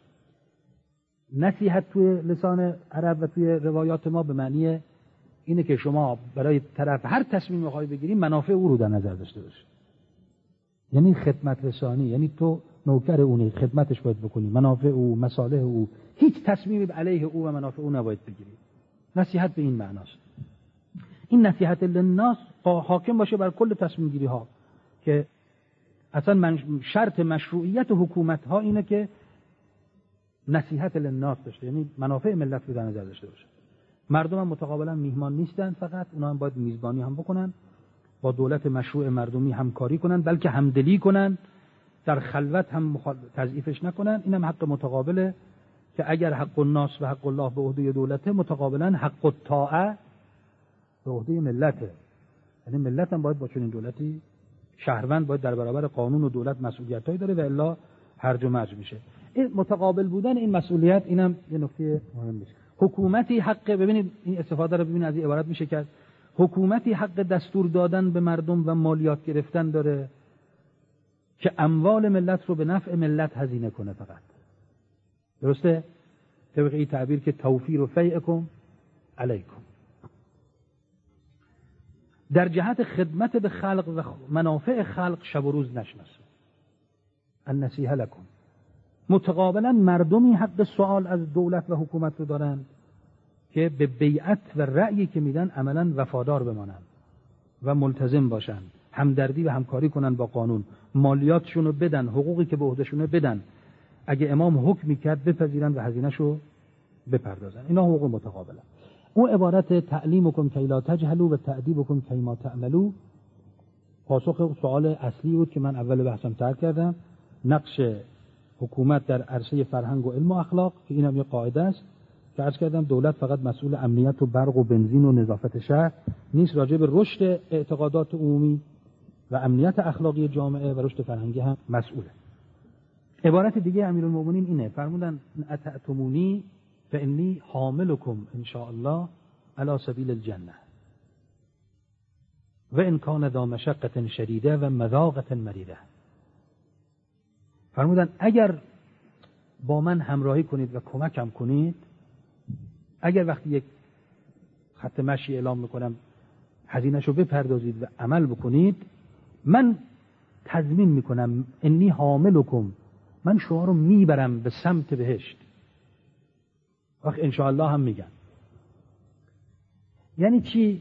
نصیحت توی لسان عرب و توی روایات ما به معنی اینه که شما برای طرف هر تصمیم میخوای بگیری منافع او رو در نظر داشته باشی. یعنی خدمت رسانی، یعنی تو نوکر اونی، خدمتش باید بکنی، منافع او، مصالح او، هیچ تصمیمی علیه او و منافع او نباید بگیری. نصیحت به این معناست. این نصیحت للناس حاکم باشه بر کل تصمیم گیری ها، که اصلا شرط مشروعیت حکومت ها اینه که نصیحت للناس داشته، یعنی منافع ملت رو در نظر داشته باشه. مردم هم متقابلا میهمان نیستن، فقط اونا هم باید میزبانی هم بکنن، با دولت مشروع مردمی همکاری کنن، بلکه همدلی کنن، در خلوت هم تضعیفش نکنن. اینم حق متقابله که اگر حق الناس و حق الله به عهده دولته، متقابلا حق الطاعه به عهده ملته. یعنی ملت هم باید با چنین دولتی شهروند باید در برابر قانون و دولت مسئولیتایی داره و الا هرج و مرج میشه. این متقابل بودن این مسئولیت، اینم یه نکته مهم میشه. حکومتی حق، ببینید این استفاده رو ببینید از این عبارت میشه کرد، حکومتی حق دستور دادن به مردم و مالیات گرفتن داره که اموال ملت رو به نفع ملت هزینه کنه فقط. درسته؟ طبق این تعبیر که توفیر و فیعکم علیکم. در جهت خدمت به خلق و منافع خلق شب و روز نشناسه. النصیحه لکم. متقابلا مردمی حق سوال از دولت و حکومت رو دارن که به بیعت و رأیی که میدن عملا وفادار بمانن و ملتزم باشن، همدردی و همکاری کنن با قانون، مالیاتشون رو بدن، حقوقی که به عهدهشونه بدن، اگه امام حکم میکرد بپذیرن و هزینه‌شو بپردازن. اینا حقوق متقابله. اون عبارت تعلیمکم کی لا تجهلوا و تأدیبکم کی ما تعملوا پاسخ سوال اصلی بود که من اول بحثم ترک کردم. نقش حکومت در عرصه فرهنگ و علم و اخلاق که اینم یه قاعده است که عرض کردم دولت فقط مسئول امنیت و برق و بنزین و نظافت شهر نیست، راجع به رشد اعتقادات عمومی و امنیت اخلاقی جامعه و رشد فرهنگی هم مسئوله. عبارت دیگه امیرالمومنین اینه، فرمودن اتأتمونی فانی حاملکم ان شاء الله علی سبیل الجنه و ان کان ذا مشقة شدیده و مذاقة مریده. فرمودن اگر با من همراهی کنید و کمکم کنید، اگر وقتی یک خط مشی اعلام میکنم هزینه‌شو بپردازید و عمل بکنید، من تضمین میکنم انی حاملکم، من شما رو میبرم به سمت بهشت. وقت انشاءالله هم میگن. یعنی چی؟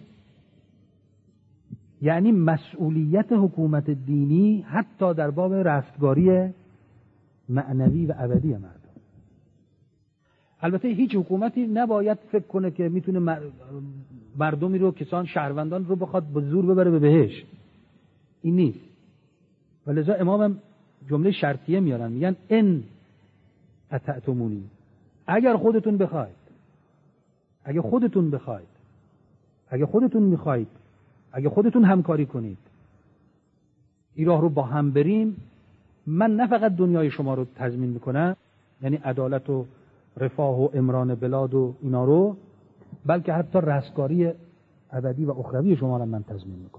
یعنی مسئولیت حکومت دینی حتی در باب رستگاری معنوی و ابدی مردم. البته هیچ حکومتی نباید فکر کنه که میتونه مردمی رو، کسان شهروندان رو بخواد به زور ببره به بهشت. این نیست. ولذا امامم جمله شرطیه میارن، میگن ان اتأتمونی، اگر خودتون بخواید، اگه خودتون بخواید، اگه خودتون میخواید، اگه خودتون همکاری کنید، این راه رو با هم بریم، من نه فقط دنیای شما رو تضمین میکنم، یعنی عدالت و رفاه و امران بلاد و اینا رو، بلکه حتی رستگاری ابدی و اخروی شما رو من تضمین میکنم.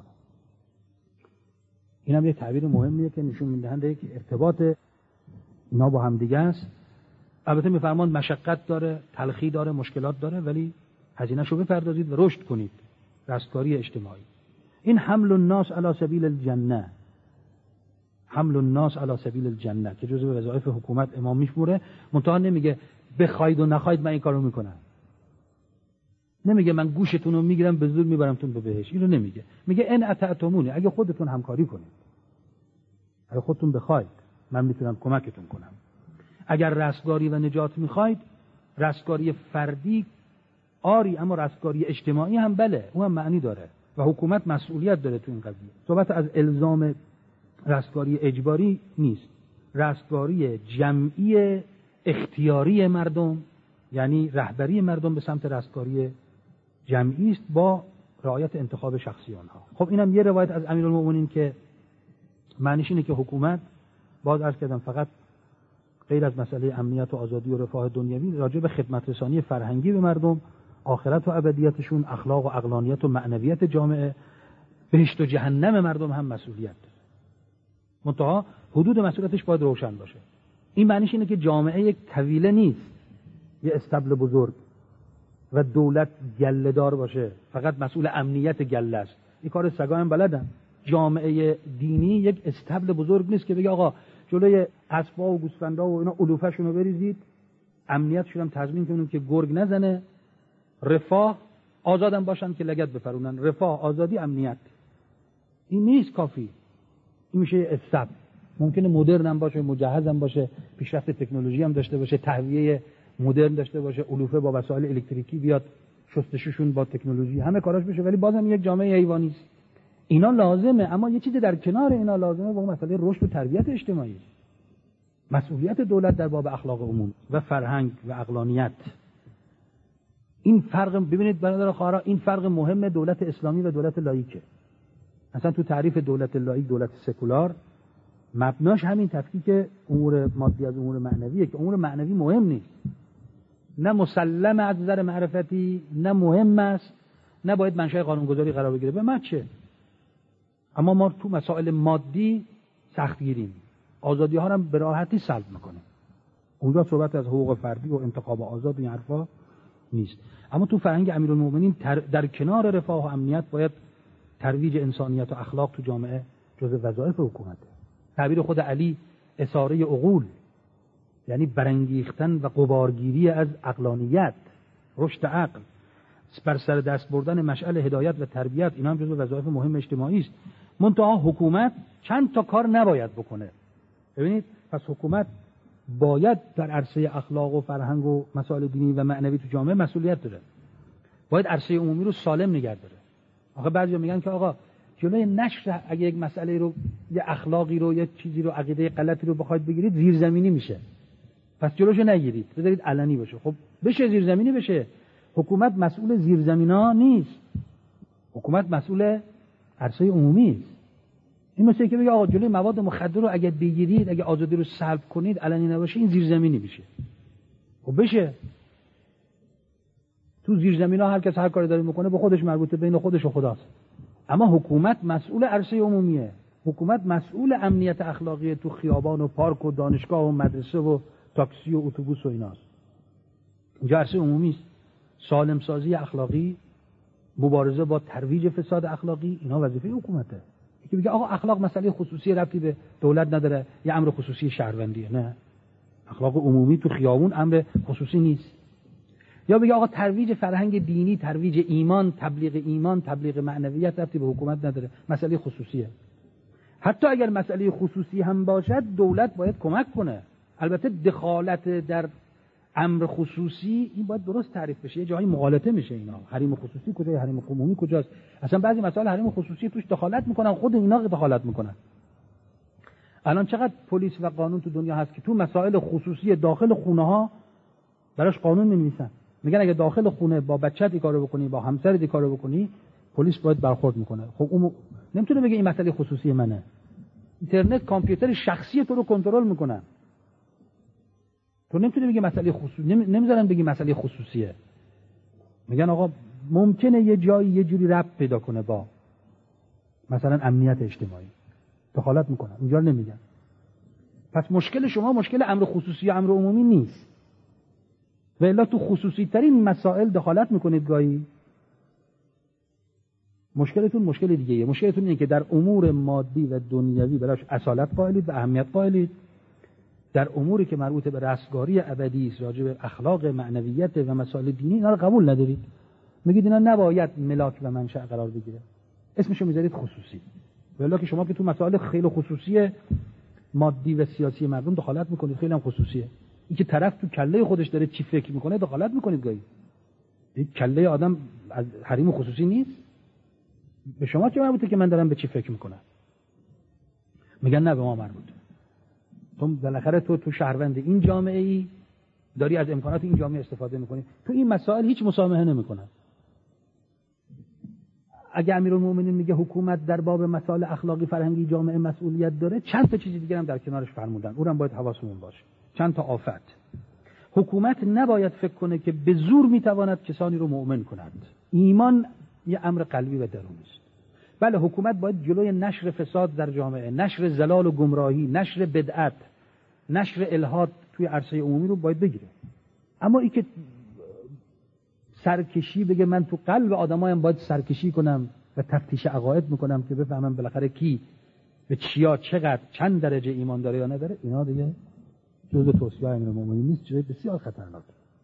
این هم یه تعبیر مهمیه که نشون میدهنده که ارتباط اینا با هم دیگه است. البته میفرمان مشقت داره، تلخی داره، مشکلات داره، ولی هزینه‌شو بپردازید و رشد کنید. رستگاری اجتماعی. این حمل الناس علی سبیل الجنه، حمل الناس علی سبیل الجنه که جزء وظایف حکومت امام میشموره. منتها نمیگه بخواید و نخواید من این کارو میکنم، نمیگه من گوشتون رو میگیرم به زور میبرمتون به بهشت، اینو نمیگه. میگه ان اتأتمونی، اگه خودتون همکاری کنید، اگه خودتون بخواید من میتونم کمکتون کنم. اگر رستگاری و نجات میخواید، رستگاری فردی آری، اما رستگاری اجتماعی هم بله، اون هم معنی داره و حکومت مسئولیت داره تو این قضیه. صحبت از الزام رستگاری اجباری نیست، رستگاری جمعی اختیاری مردم، یعنی رهبری مردم به سمت رستگاری جمعی است با رعایت انتخاب شخصی آنها. خب اینم یه روایت از امیرالمومنین که معنیش اینه که حکومت، باز عرض کردم فقط غیر از مسئله امنیت و آزادی و رفاه دنیوی، راجع به خدمت رسانی فرهنگی به مردم، آخرت و ابدیتشون، اخلاق و عقلانیت و معنویت جامعه، بهشت و جهنم مردم هم مسئولیت داره. منتها حدود مسئولیتش باید روشن باشه. این معنیش اینه که جامعه یک طویله نیست، یه استبل بزرگ و دولت گله دار باشه، فقط مسئول امنیت گله است. این کار سگا هم بلدن. جامعه دینی یک استبل بزرگ نیست که بگه آقا جلوی اسبا و گوسفندا و اینا علوفه‌شون رو بریزید، امنیتشون هم تضمین کنید که گرگ نزنه، رفاه آزادم باشن که لگد بپرونن، رفاه، آزادی، امنیت. این نیست کافی. این میشه استبل. ممکنه مدرن هم باشه، مجهز هم باشه، پیشرفت تکنولوژی هم داشته باشه، تهویه مدرن داشته باشه، علوفه با وسایل الکتریکی بیاد، شستشوشون با تکنولوژی، همه کاراش بشه، ولی بازم یک جامعه حیوانی است. اینا لازمه، اما یه چیزی در کنار اینا لازمه با مسئله رشد و تربیت اجتماعی. مسئولیت دولت در باب اخلاق عمومی و فرهنگ و عقلانیت. این فرق، ببینید برادر و خواهران، این فرق مهم دولت اسلامی و دولت لاییکه. مثلا تو تعریف دولت لاییک، دولت سکولار، مبناش همین تفکیک امور مادی از امور معنویه که امور معنوی مهم نیست، نه مسلم از نظر معرفتی، نه مهم است، نه باید منشأ قانونگذاری قرار بگیره. به من چه؟ اما ما تو مسائل مادی سختگیریم، آزادی ها رو به راحتی سلب میکنه. اونجا صحبت از حقوق فردی و انتخاب آزاد و این حرفا نیست. اما تو فرهنگ امیرالمومنین در کنار رفاه و امنیت باید ترویج انسانیت و اخلاق تو جامعه جزء وظایف حکومته. تعبیر خود علی اثاره عقول، یعنی برانگیختن و غبارگیری از عقلانیت، رشد عقل، بر سر دست بردن مشعل هدایت و تربیت، اینا هم جزء وظایف مهم اجتماعی است. منتها حکومت چند تا کار نباید بکنه. ببینید، پس حکومت باید در عرصه اخلاق و فرهنگ و مسائل دینی و معنوی تو جامعه مسئولیت داره. باید عرصه عمومی رو سالم نگه داره. آخه بعضیا میگن که آقا جلوی نشر اگه یک مسئله رو، یه اخلاقی رو، یه چیزی رو، عقیده غلطی رو بخواید بگیرید زیرزمینی میشه، پس جلوشو نگیرید، بذارید علنی باشه. خب بشه زیرزمینی بشه. حکومت مسئول زیرزمینا نیست، حکومت مسئول عرصه عمومی است. این مثل که بگه آقا جلوی مواد مخدر رو اگه بگیرید، اگه آزادی رو سلب کنید، علنی نباشه، این زیرزمینی میشه. خب بشه. تو زیرزمینا هر کس هر کاری داره میکنه به خودش مربوطه، بین خودش و خداست. اما حکومت مسئول عرصه عمومیه. حکومت مسئول امنیت اخلاقی تو خیابان و پارک و دانشگاه و مدرسه و تاکسی و اتوبوس و ایناست. اینجا عرصه عمومی است. سالم سازی اخلاقی، مبارزه با ترویج فساد اخلاقی، اینا وظیفه حکومته. یکی بگه آقا اخلاق مسئله خصوصی، ربطی به دولت نداره، یه امر خصوصی شهروندیه. نه، اخلاق عمومی تو خیابون امر خصوصی نیست. یا بگه آقا ترویج فرهنگ دینی، ترویج ایمان، تبلیغ معنویت ربطی به حکومت نداره، مسئله خصوصیه. حتی اگر مسئله خصوصی هم باشد، دولت باید کمک کنه. البته دخالت در امر خصوصی این باید درست تعریف بشه. یه جایی مغالطه میشه اینا. حریم خصوصی کجاست، حریم عمومی کجاست؟ اصلا بعضی مسائل حریم خصوصی توش دخالت میکنن، خود اینا دخالت میکنن. الان چقدر پلیس و قانون تو دنیا هست که تو مسائل خصوصی داخل خونه ها براش قانون می‌نویسن. میگن اگه داخل خونه با بچه‌ت این کارو بکنی، با همسرت این کارو بکنی، پلیس باید برخورد میکنه. خب اون نمیتونه بگه این مسئله خصوصی منه. اینترنت کامپیوتر شخصی تو رو کنترل میکنه. تو نمیتونی بگی مسئله خصوصی، نمیذارن بگی مسئله خصوصیه. میگن آقا ممکنه یه جایی یه جوری ربط پیدا کنه با مثلا امنیت اجتماعی، دخالت میکنن. اینجا نمیگن. پس مشکل شما مشکل امر خصوصی یا امر عمومی نیست. و الا تو خصوصی ترین مسائل دخالت میکنید گاهی. مشکلتون مشکل دیگه ایه. مشکلتون اینه که در امور مادی و دنیوی براش اصالت قائلید و اهمیت قائلید. در اموری که مربوط به رستگاری ابدی است، راجع به اخلاق، معنویت و مسائل دینی، اینا رو قبول ندارید. میگید اینا نباید ملاک و منشأ قرار بگیره. اسمشو میذارید خصوصی. ولی که شما که تو مسائل خیلی خصوصی مادی و سیاسی مردم دخالت میکنید، خیلی هم خصوصیه. این که طرف تو کله خودش داره چی فکر میکنه دخالت میکنید گاهی. این کله آدم از حریم خصوصی نیست. به شما چه مربوطه که من دارم به چی فکر میکنم؟ میگن نه، به ما مربوطه. تو بالاخره تو شهروند این جامعه ای، داری از امکانات این جامعه استفاده میکنی. تو این مسائل هیچ مسامحه نمیکنن. اگه امیرالمومنین میگه حکومت در باب مسائل اخلاقی فرهنگی جامعه مسئولیت داره، چند تا چیز دیگه هم در کنارش فرمودن. اونم باید حواسمون باشه. چند تا آفت. حکومت نباید فکر کنه که به زور میتواند کسانی رو مؤمن کند. ایمان یه امر قلبی و درونی است. بله، حکومت باید جلوی نشر فساد در جامعه، نشر زلال و گمراهی، نشر بدعت، نشر الحاد توی عرصه عمومی رو باید بگیره. اما این که سرکشی بگه من تو قلب آدمایم باید سرکشی کنم و تفتیش عقاید میکنم که بفهمم بالاخره کی به چیا چقدر چند درجه ایمان داره یا نداره، اینا دیگه جزء توصیه امیرالمومنین نیست، چیز بسیار خطرناک.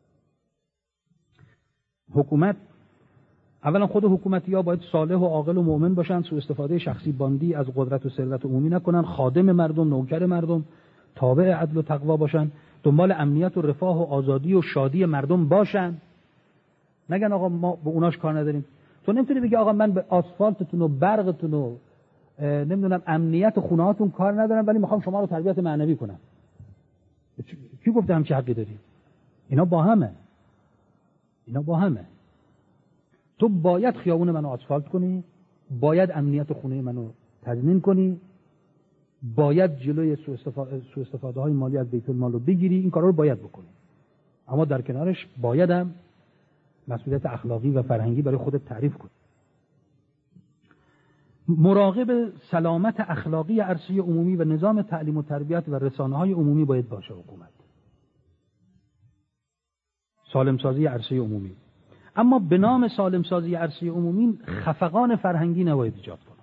حکومت اولا خود حکومتی‌ها باید صالح و عاقل و مؤمن باشن، سوء استفاده شخصی باندی از قدرت و ثروت عمومی نکنن، خادم مردم، نوکر مردم، تابع عدل و تقوا باشن، دنبال امنیت و رفاه و آزادی و شادی مردم باشن. نگن آقا ما به اوناش کار نداریم. تو نمیتونی بگی آقا من به آسفالتتون و برقتون و نمیدونم امنیت خونه‌هاتون کار ندارم ولی میخوام شما رو تربیت معنوی کنم. کی گفته همچین حقی داری؟ اینا با همه. تو باید خیابون منو آسفالت کنی، باید امنیت خونه منو تضمین کنی، باید جلوی سوء استفاده های مالی از بیت المال رو بگیری، این کارا رو باید بکنی. اما در کنارش بایدم مسئولیت اخلاقی و فرهنگی برای خودت تعریف کنی. مراقب سلامت اخلاقی عرصه عمومی و نظام تعلیم و تربیت و رسانه‌های عمومی باید باشه حکومت. سالمسازی عرصه عمومی. اما به نام سالمسازی عرصه عمومی خفقان فرهنگی نباید ایجاد کنه.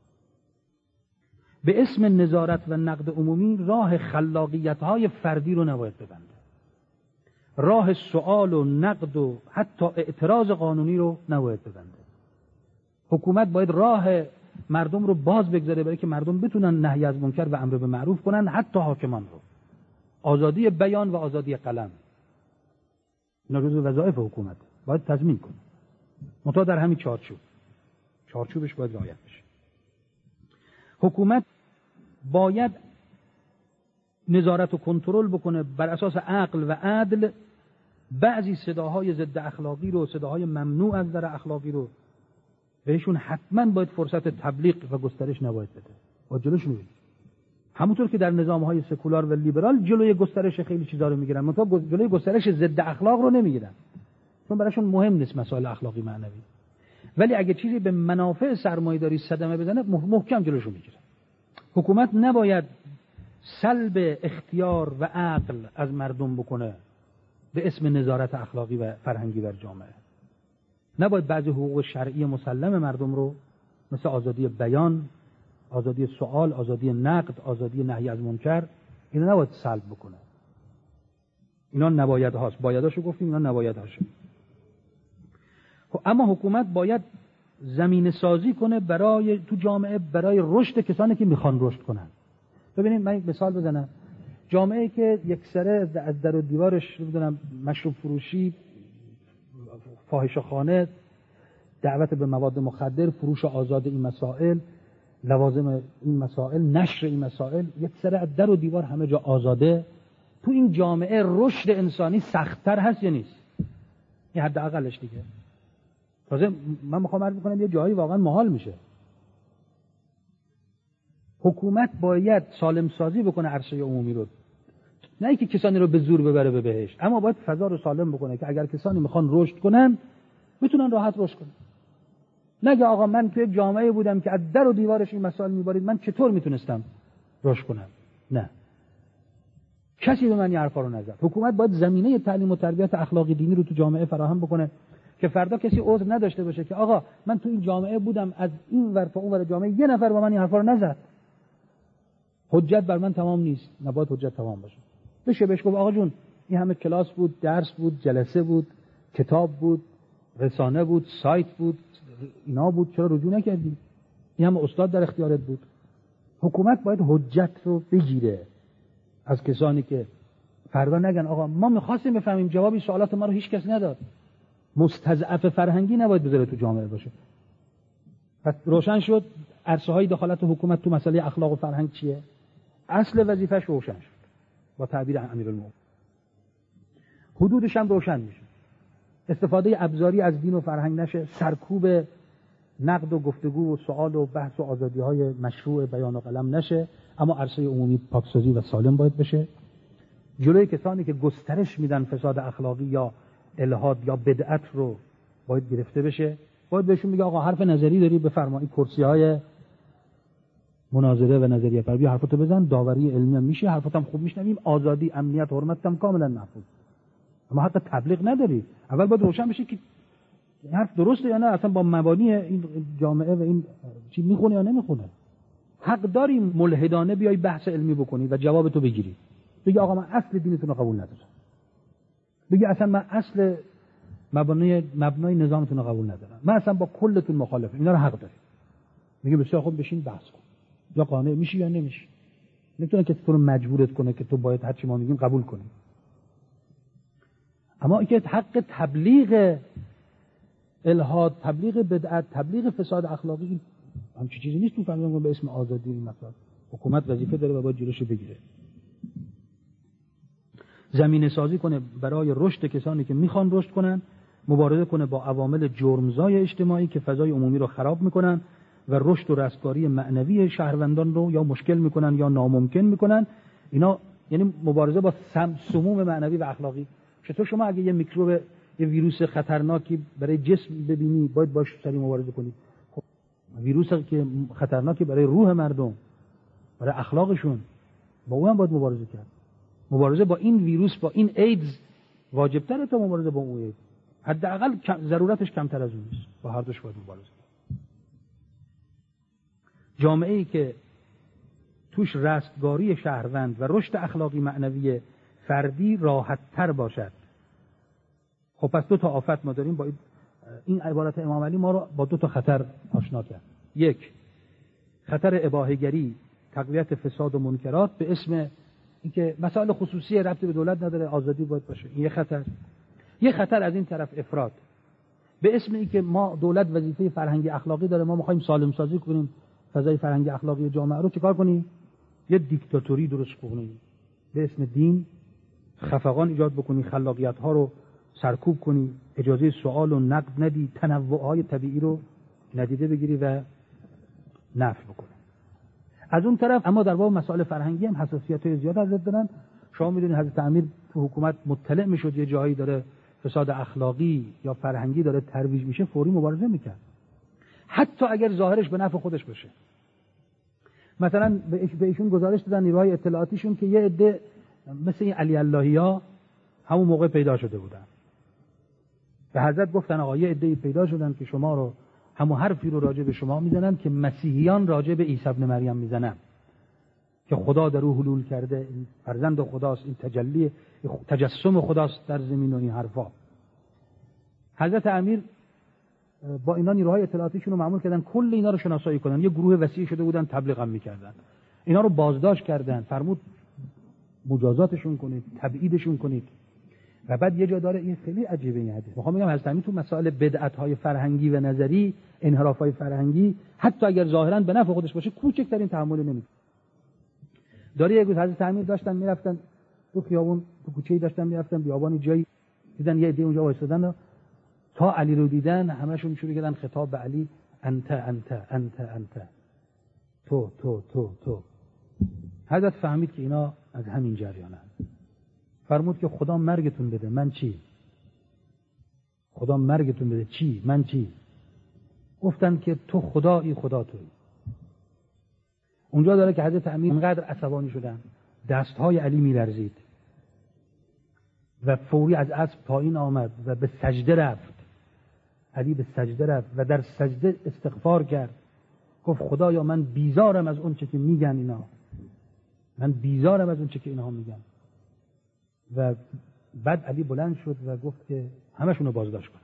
به اسم نظارت و نقد عمومی راه خلاقیت‌های فردی رو نباید ببنده. راه سؤال و نقد و حتی اعتراض قانونی رو نباید ببنده. حکومت باید راه مردم رو باز بگذاره برای که مردم بتونن نهی از منکر و امر به معروف کنن، حتی حاکمان رو. آزادی بیان و آزادی قلم، اینا جزو وظایف حکومت باید تضمین کنه. منتها در همین چارچوبش باید رعایت بشه. حکومت باید نظارت و کنترل بکنه بر اساس عقل و عدل. بعضی صداهای ضد اخلاقی رو، صداهای ممنوع از نظر اخلاقی رو بهشون حتما باید فرصت تبلیغ و گسترش نباید بده. باید جلوشون بگیره. همونطور که در نظام‌های سکولار و لیبرال جلوی گسترش خیلی چیزا رو میگیرن، منتها جلوی گسترش ضد اخلاق رو نمیگیرن. چون براشون مهم نیست مسائل اخلاقی معنوی. ولی اگه چیزی به منافع سرمایه‌داری صدمه بزنه محکم جلوشو میگیره. حکومت نباید سلب اختیار و عقل از مردم بکنه به اسم نظارت اخلاقی و فرهنگی بر جامعه. نباید بعضی حقوق شرعی مسلم مردم رو مثل آزادی بیان، آزادی سؤال، آزادی نقد، آزادی نهی از منکر، اینا نباید سلب بکنه. اینا نباید هاست. بایداشو گفتیم، اینا نباید هاشه. اما حکومت باید زمینه سازی کنه تو جامعه برای رشد کسانی که میخوان رشد کنن. ببینید من یک مثال بزنم. جامعه‌ای که یکسره از در و دیوارش میدونم مشروب فروشی، فاحشه‌خانه، دعوت به مواد مخدر، فروش آزاد این مسائل، لوازم این مسائل، نشر این مسائل، یکسره از در و دیوار همه جا آزاده، تو این جامعه رشد انسانی سخت‌تر هست یا نیست؟ این حداقلش دیگه. تازه من میخوام عرض بکنم یه جایی واقعا محال میشه. حکومت باید سالم سازی بکنه عرصه عمومی رو، نه اینکه کسانی رو به زور ببره به بهشت، اما باید فضا رو سالم بکنه که اگر کسانی میخوان رشد کنن میتونن راحت رشد کنن. نگه آقا من توی یک جامعه بودم که از در و دیوارش این مسائل میبارید، من چطور میتونستم رشد کنم؟ نه، کسی به من این حرفا رو نزد. حکومت باید زمینه تعلیم و تربیت اخلاقی دینی رو تو جامعه فراهم بکنه که فردا کسی عذر نداشته باشه که آقا من تو این جامعه بودم، از این ور تا اون ور جامعه یه نفر با من این حرفا رو نزد، حجت بر من تمام نیست. نباید حجت تمام باشه. بشه بهش گفت آقا جون این همه کلاس بود، درس بود، جلسه بود، کتاب بود، رسانه بود، سایت بود، اینا بود، چرا رجوع نکردی؟ این همه استاد در اختیارت بود. حکومت باید حجت رو بگیره از کسانی که فردا نگن آقا ما می‌خواستیم بفهمیم، جوابی سوالات ما رو هیچ کس نداد. مستضعف فرهنگی نباید بذاره تو جامعه باشه. پس روشن شد عرصه‌های دخالت حکومت تو مسئله اخلاق و فرهنگ چیه؟ اصل وظیفه‌اش روشن شد با تعبیر امیرالمومنین. حدودش هم روشن میشه. استفاده ابزاری از دین و فرهنگ نشه، سرکوب نقد و گفتگو و سوال و بحث و آزادی‌های مشروع بیان و قلم نشه، اما عرصه عمومی پاکسازی و سالم باید بشه. جلوی کسانی که گسترش میدن فساد اخلاقی یا الحاد یا بدعت رو باید گرفته بشه. باید بهشون میگه آقا حرف نظری داری بفرمایی، کرسی‌های مناظره و نظریه پربی حرفتو بزن، داوری علمی هم میشه، حرفتم خوب میشنویم، آزادی، امنیت، حرمت هم کاملا محفوظ. اما حتی تبلیغ نداری. اول باید روشن بشه که این حرف درسته یا نه، اصلا با مبانی این جامعه و این چی میخونه یا نمیخونه. حق داری ملحدانه بیای بحث علمی بکنی و جواب تو بگیری. بگی آقا من اصل دینتون رو قبول ندارم. بگی اصلا من اصل مبنای نظامتون رو قبول ندارم. من اصلا با کلتون مخالفم. اینا رو حق داری. میگه بسیار خوب بشین بحث کن. یا قانع میشی یا نمیشی. نمیتونه کسی تو رو مجبورت کنه که تو باید هر چی ما میگیم قبول کنی. اما اینکه حق تبلیغ الحاد، تبلیغ بدعت، تبلیغ فساد اخلاقی همچین چیزی نیست. تو فهمیدم به اسم آزادی این مسائل حکومت وظیفه داره و باید جلوشو بگیره. زمینه سازی کنه برای رشد کسانی که میخوان رشد کنن، مبارزه کنه با عوامل جرمزای اجتماعی که فضای عمومی رو خراب میکنن و رشد و رستگاری معنوی شهروندان رو یا مشکل میکنن یا ناممکن میکنن. اینا یعنی مبارزه با سموم معنوی و اخلاقی. چطور شما اگه یه میکروب، یه ویروس خطرناکی برای جسم ببینی باید باش سری مبارزه کنی؟ خب ویروسی که خطرناکی برای روح مردم، برای اخلاقشون، با اون هم باید مبارزه کرد. مبارزه با این ویروس، با این ایدز واجب تره تا مبارزه با اون ایدز. حداقل ضرورتش کمتر از اون نیست. با هر دوش باید مبارزه کرد. جامعه‌ای که توش رستگاری شهروند و رشد اخلاقی معنوی فردی راحت تر باشد. خب پس دو تا آفت ما داریم. با این عبارت امام علی ما رو با دو تا خطر آشنا کرد. یک، خطر اباحه‌گری، تقویت فساد و منکرات به اسم اینکه مسائل خصوصی ربطی به دولت نداره، آزادی باید باشه. این یه خطر. یه خطر از این طرف افراد به اسم اینکه ما دولت وظیفه فرهنگی اخلاقی داره، ما می‌خوایم سالم سازی کنیم فضای فرهنگی اخلاقی جامعه رو، چیکار کنیم؟ یه دیکتاتوری درست کنیم به اسم دین، خفقان ایجاد بکنی، خلاقیت‌ها رو سرکوب کنی، اجازه سوال و نقد ندی، تنوع‌های طبیعی رو ندیده بگیری و نفی بکنی. از اون طرف اما در باب مسائل فرهنگی هم حساسیت‌های زیاد حضرت دارن. شما می‌دونید حضرت امیر تو حکومت مطلع میشد یه جایی داره فساد اخلاقی یا فرهنگی داره ترویج میشه، فوری مبارزه میکرد، حتی اگر ظاهرش به نفع خودش باشه. مثلا به ایشون گزارش دادن نیروهای اطلاعاتیشون که یه عده مثل این علی اللهی‌ها همون موقع پیدا شده بودن. به حضرت گفتن آقا یه عده پیدا شدن که شما رو همون حرفی رو راجع به شما میزنن که مسیحیان راجع به عیسی ابن مریم میزنن که خدا در او حلول کرده، این فرزند خداست، این تجلی تجسم خداست در زمین و این حرفا. حضرت امیر با اینا نیروهای اطلاعاتیشون رو مأمور کردن کل اینا رو شناسایی کنن. یه گروه وسیع شده بودن، تبلیغ هم میکردن. اینا رو بازداشت کردن، فرمود مجازاتشون کنید، تبعیدشون کنید. و بعد یه جا داره این خیلی عجیبه این حدیث. میخوام بگم حضرت امیر تو مسائل بدعت‌های فرهنگی و نظری، انحراف‌های فرهنگی، حتی اگر ظاهراً به نفع خودش باشه، کوچکترین تحمل نمی‌کنه. داره یه روز حضرت امیر داشتن میرفتن تو خیابون، تو کوچه‌ای داشتن میرفتن، بیابانی جایی دیدن یه عده اونجا وایسادن، تا علی رو دیدن همشون شروع کردن خطاب به علی، انت انت انت انت، تو تو تو تو. حضرت فهمید که اینا از همین جریانن. فرمود که خدا مرگتون بده، من چی؟ خدا مرگتون بده، چی؟ من چی؟ گفتن که تو خدایی، خدا تویی. اونجا داره که حضرت امیر انقدر عصبانی شدن، دستهای علی میلرزید و فوری از اسب پایین آمد و به سجده رفت. علی به سجده رفت و در سجده استغفار کرد، گفت خدایا من بیزارم از اون چه که میگن اینا، من بیزارم از اون چه که اینها میگن. و بعد علی بلند شد و گفت که همشون رو بازداشت کنم.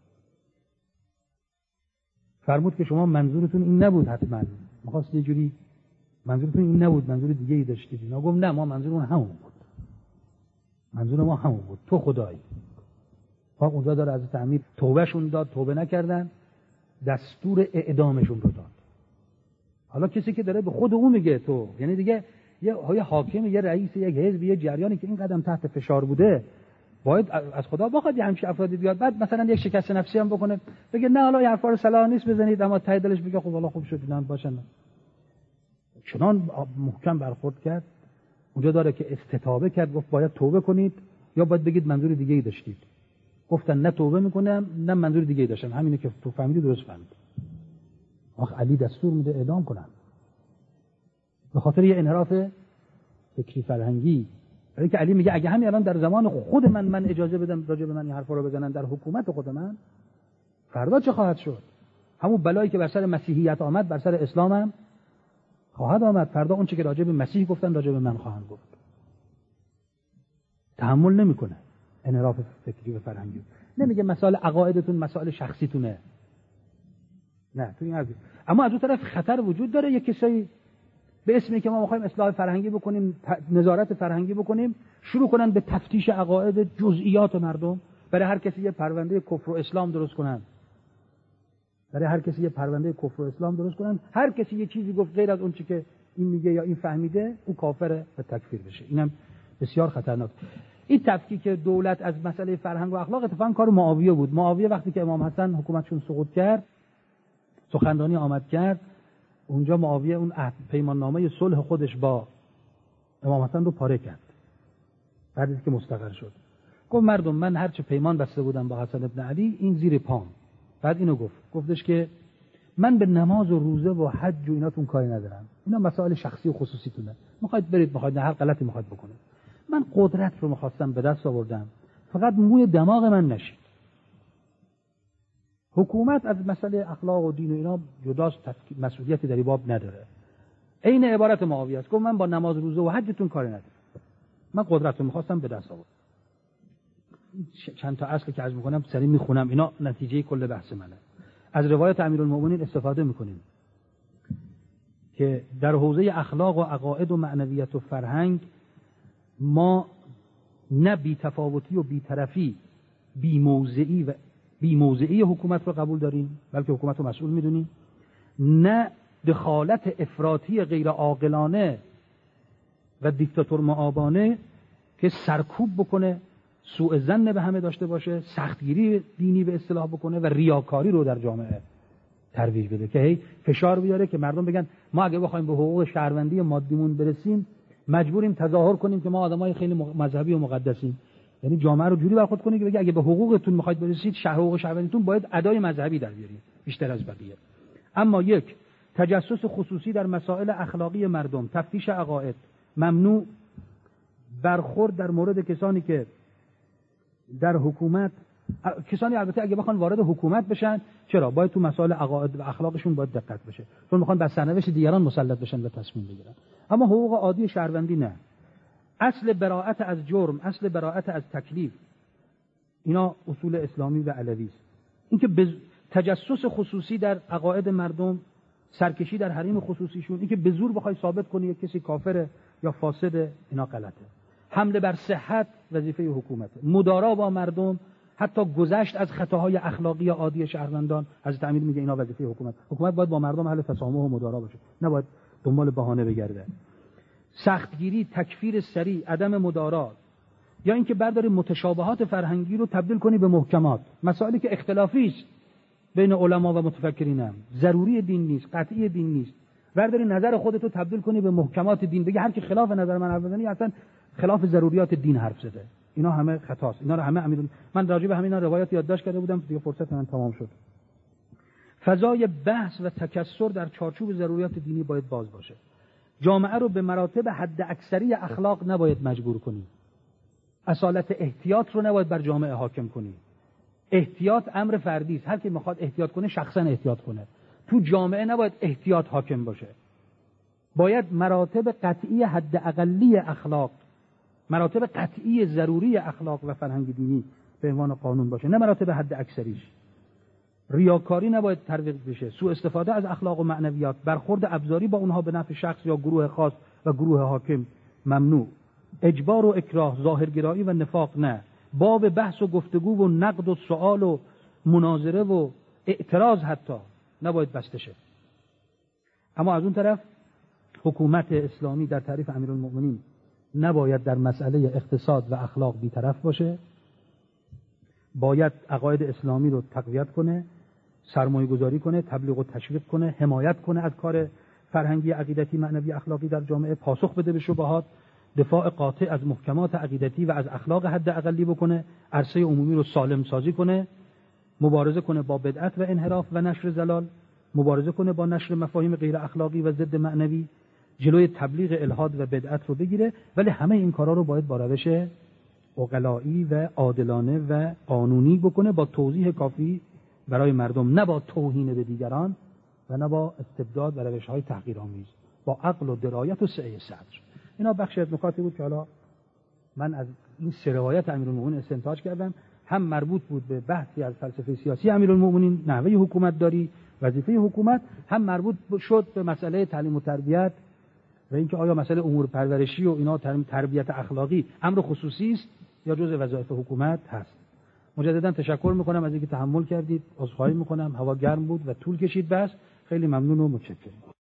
فرمود که شما منظورتون این نبود، حتما می‌خواست یه جوری منظورتون این نبود، منظور دیگه ای داشتید. اینا گفت نه، ما منظورمون همون بود، منظور ما همون بود، تو خدایی. فاق اونجا داره حضرت امیر توبهشون داد، توبه نکردن، دستور اعدامشون رو داد. حالا کسی که داره به خود اون میگه تو، یعنی دیگه یه حاکم، یه رئیس، یک حزب، یه جریانی که این قدم تحت فشار بوده، باید از خدا بخواد یه همچین افرادی بیاد، بعد مثلا یک شکست نفسی هم بکنه، بگه نه حالا این حرفا رو صلاح نیست بزنید، اما ته دلش بگه خب والا خوب شد اینا باشن. چنان محکم برخورد کرد. اونجا داره که استتابه کرد، گفت باید توبه کنید یا باید بگید منظور دیگه ای داشتید. گفتن نه توبه میکنم نه منظور دیگه ای داشتم، همینه که تو فهمیدی درست فهمید. آخ علی دستور میده اعدام کنن به خاطر یه انحراف فکری فرهنگی. برای که علی میگه اگه همین الان در زمان خود من اجازه بدم راجع به من این حرفا رو بزنن در حکومت خود من، فردا چه خواهد شد؟ همون بلایی که بر سر مسیحیت آمد بر سر اسلام هم خواهد آمد. فردا اون چه که راجع به مسیح گفتن راجع به من خواهند گفت. تحمل نمیکنه انحراف فکری و فرهنگی. نمیگه مسائل عقایدتون مسائل شخصیتونه، نه تو این حرفی. اما از اون طرف خطر وجود داره، یک کسایی به اسمی که ما می‌خوایم اصلاح فرهنگی بکنیم، نظارت فرهنگی بکنیم، شروع کنن به تفتیش عقاید جزئیات مردم. برای هر کسی یه پرونده کفر و اسلام درست کنن، برای هر کسی یه پرونده کفر و اسلام درست کنن. هر کسی یه چیزی گفت غیر از اون چیزی که این میگه یا این فهمیده، او کافره و تکفیر بشه. اینم بسیار خطرناک. این تفکیک دولت از مسئله فرهنگ و اخلاق اتفاقا کار معاویه بود. معاویه وقتی که امام حسن حکومتشون سقوط کرد، سخنرانی آمد کرد، اونجا معاویه اون پیمان نامه صلح خودش با امام حسن رو پاره کرد بعد از که مستقر شد. گفت مردم من هرچه پیمان بسته بودم با حسن ابن علی این زیر پام. بعد اینو گفتش که من به نماز و روزه و حج و ایناتون کاری ندارم، اینا مسائل شخصی و خصوصیتونه، میخواید برید، میخواید نه، هر غلطی میخواید بکنید. من قدرت رو میخواستم به دست آوردم، فقط موی دماغ من نشید. حکومت از مسئله اخلاق و دین و اینا جداست، مسئولیتی در این باب نداره. عین عبارت معاویه است. گفت من با نماز روزه و حجتون کاری ندارم، من قدرت رو میخواستم به دست آوردم. چند تا اصل که عرض میکنم سریع میخونم، اینا نتیجه کل بحث منه. از روایت امیرالمومنین استفاده میکنیم که در حوزه اخلاق و عقاید و معنویت و فرهنگ ما نه بی‌تفاوتی و بی‌طرفی، بی‌موضعی حکومت رو قبول داریم، بلکه حکومت رو مسئول میدونیم، نه دخالت افراطی غیر عاقلانه و دیکتاتور معابانه که سرکوب بکنه، سوء ظن به همه داشته باشه، سختگیری دینی به اصطلاح بکنه و ریاکاری رو در جامعه ترویج بده که هی فشار بیاره که مردم بگن ما اگه بخوایم به حقوق شهروندی مادیمون برسیم مجبوریم تظاهر کنیم که ما آدمای خیلی مذهبی و مقدسیم. یعنی جامعه رو جوری برخورد کنه که بگه اگه به حقوقتون میخواید برسید، حقوق شهروندیتون باید ادای مذهبی در بیارید بیشتر از بقیه. اما یک، تجسس خصوصی در مسائل اخلاقی مردم، تفتیش عقاید ممنوع، برخورد در مورد کسانی که در حکومت، کسانی البته اگه بخوان وارد حکومت بشن، چرا باید تو مسائل عقاید و اخلاقشون باید دقت بشه، چون میخوان بر سرنوشت دیگران مسلط بشن و تصمیم بگیرن. اما حقوق عادی شهروندی نه. اصل براءت از جرم، اصل براءت از تکلیف، اینا اصول اسلامی و علوی است. اینکه تجسس خصوصی در عقاید مردم، سرکشی در حریم خصوصیشون، اینکه به زور بخوای ثابت کنی یک کسی کافره یا فاسده، اینا غلطه. حمله بر صحت وظیفه حکومته. مدارا با مردم، حتی گذشت از خطاهای اخلاقی عادی شهروندان، حضرت امیر میگه اینا وظیفه حکومت. حکومت باید با مردم اهل تسامح و مدارا باشه، نباید دنبال بهانه بگرده. سختگیری، تکفیر سریع، عدم مدارا، یا اینکه برداری متشابهات فرهنگی رو تبدیل کنی به محکمات، مسائلی که اختلافی است بین علما و متفکرین، هم ضروری دین نیست، قطعی دین نیست، برداری نظر خودت رو تبدیل کنی به محکمات دین، بگی هر کی خلاف نظر من حرف بزنه اصلا خلاف ضروریات دین حرف زده. اینا همه خطاست. اینا رو همه من راجع به همینا روایات یادداشت کرده بودم، دیگه فرصت من تمام شد. فضای بحث و تکثر در چارچوب ضروریات دینی باید باز باشه. جامعه رو به مراتب حد اکثری اخلاق نباید مجبور کنی. اصالت احتیاط رو نباید بر جامعه حاکم کنی. احتیاط امر فردی است. هر کی میخواد احتیاط کنه شخصا احتیاط کنه. تو جامعه نباید احتیاط حاکم باشه. باید مراتب قطعی حد اقلی اخلاق، مراتب قطعی ضروری اخلاق و فرهنگ دینی به عنوان قانون باشه، نه مراتب حد اکثریش. ریاکاری نباید ترویج بشه، سوء استفاده از اخلاق و معنویات، برخورد ابزاری با اونها به نفع شخص یا گروه خاص و گروه حاکم ممنوع. اجبار و اکراه، ظاهرگرایی و نفاق نه. باب بحث و گفتگو و نقد و سؤال و مناظره و اعتراض حتی نباید بسته شه. اما از اون طرف حکومت اسلامی در تعریف امیرالمومنین نباید در مسئله اقتصاد و اخلاق بی‌طرف باشه. باید عقاید اسلامی رو تقویت کنه، سرمایه گذاری کنه، تبلیغ و تشویق کنه، حمایت کنه از کار فرهنگی، عقیدتی، معنوی، اخلاقی در جامعه، پاسخ بده به شبهات، دفاع قاطع از محکمات عقیدتی و از اخلاق حد اقلی بکنه، عرصه عمومی رو سالم سازی کنه، مبارزه کنه با بدعت و انحراف و نشر ضلال، مبارزه کنه با نشر مفاهیم غیر اخلاقی و ضد معنوی، جلوی تبلیغ الحاد و بدعت رو بگیره. ولی همه این کارا رو باید با روش عقلایی و عادلانه و قانونی بکنه، با توضیح کافی برای مردم، نه با توهین به دیگران و نه با استبداد و روش‌های تحقیرآمیز، با عقل و درایت و سعه صدر. اینا بخش از نکاتی بود که حالا من از این سه روایت امیرالمومنین استنتاج کردم. هم مربوط بود به بحثی از فلسفه سیاسی امیرالمومنین، نحوه حکومت داری، وظیفه حکومت، هم مربوط شد به مسئله تعلیم و تربیت و اینکه آیا مسئله امور پرورشی و اینا تربیت اخلاقی امر خصوصی است یا جزء وظایف حکومت هست. مجددا تشکر میکنم از اینکه تحمل کردید. عذرخواهی میکنم، هوا گرم بود و طول کشید بحث. خیلی ممنون و متشکرم.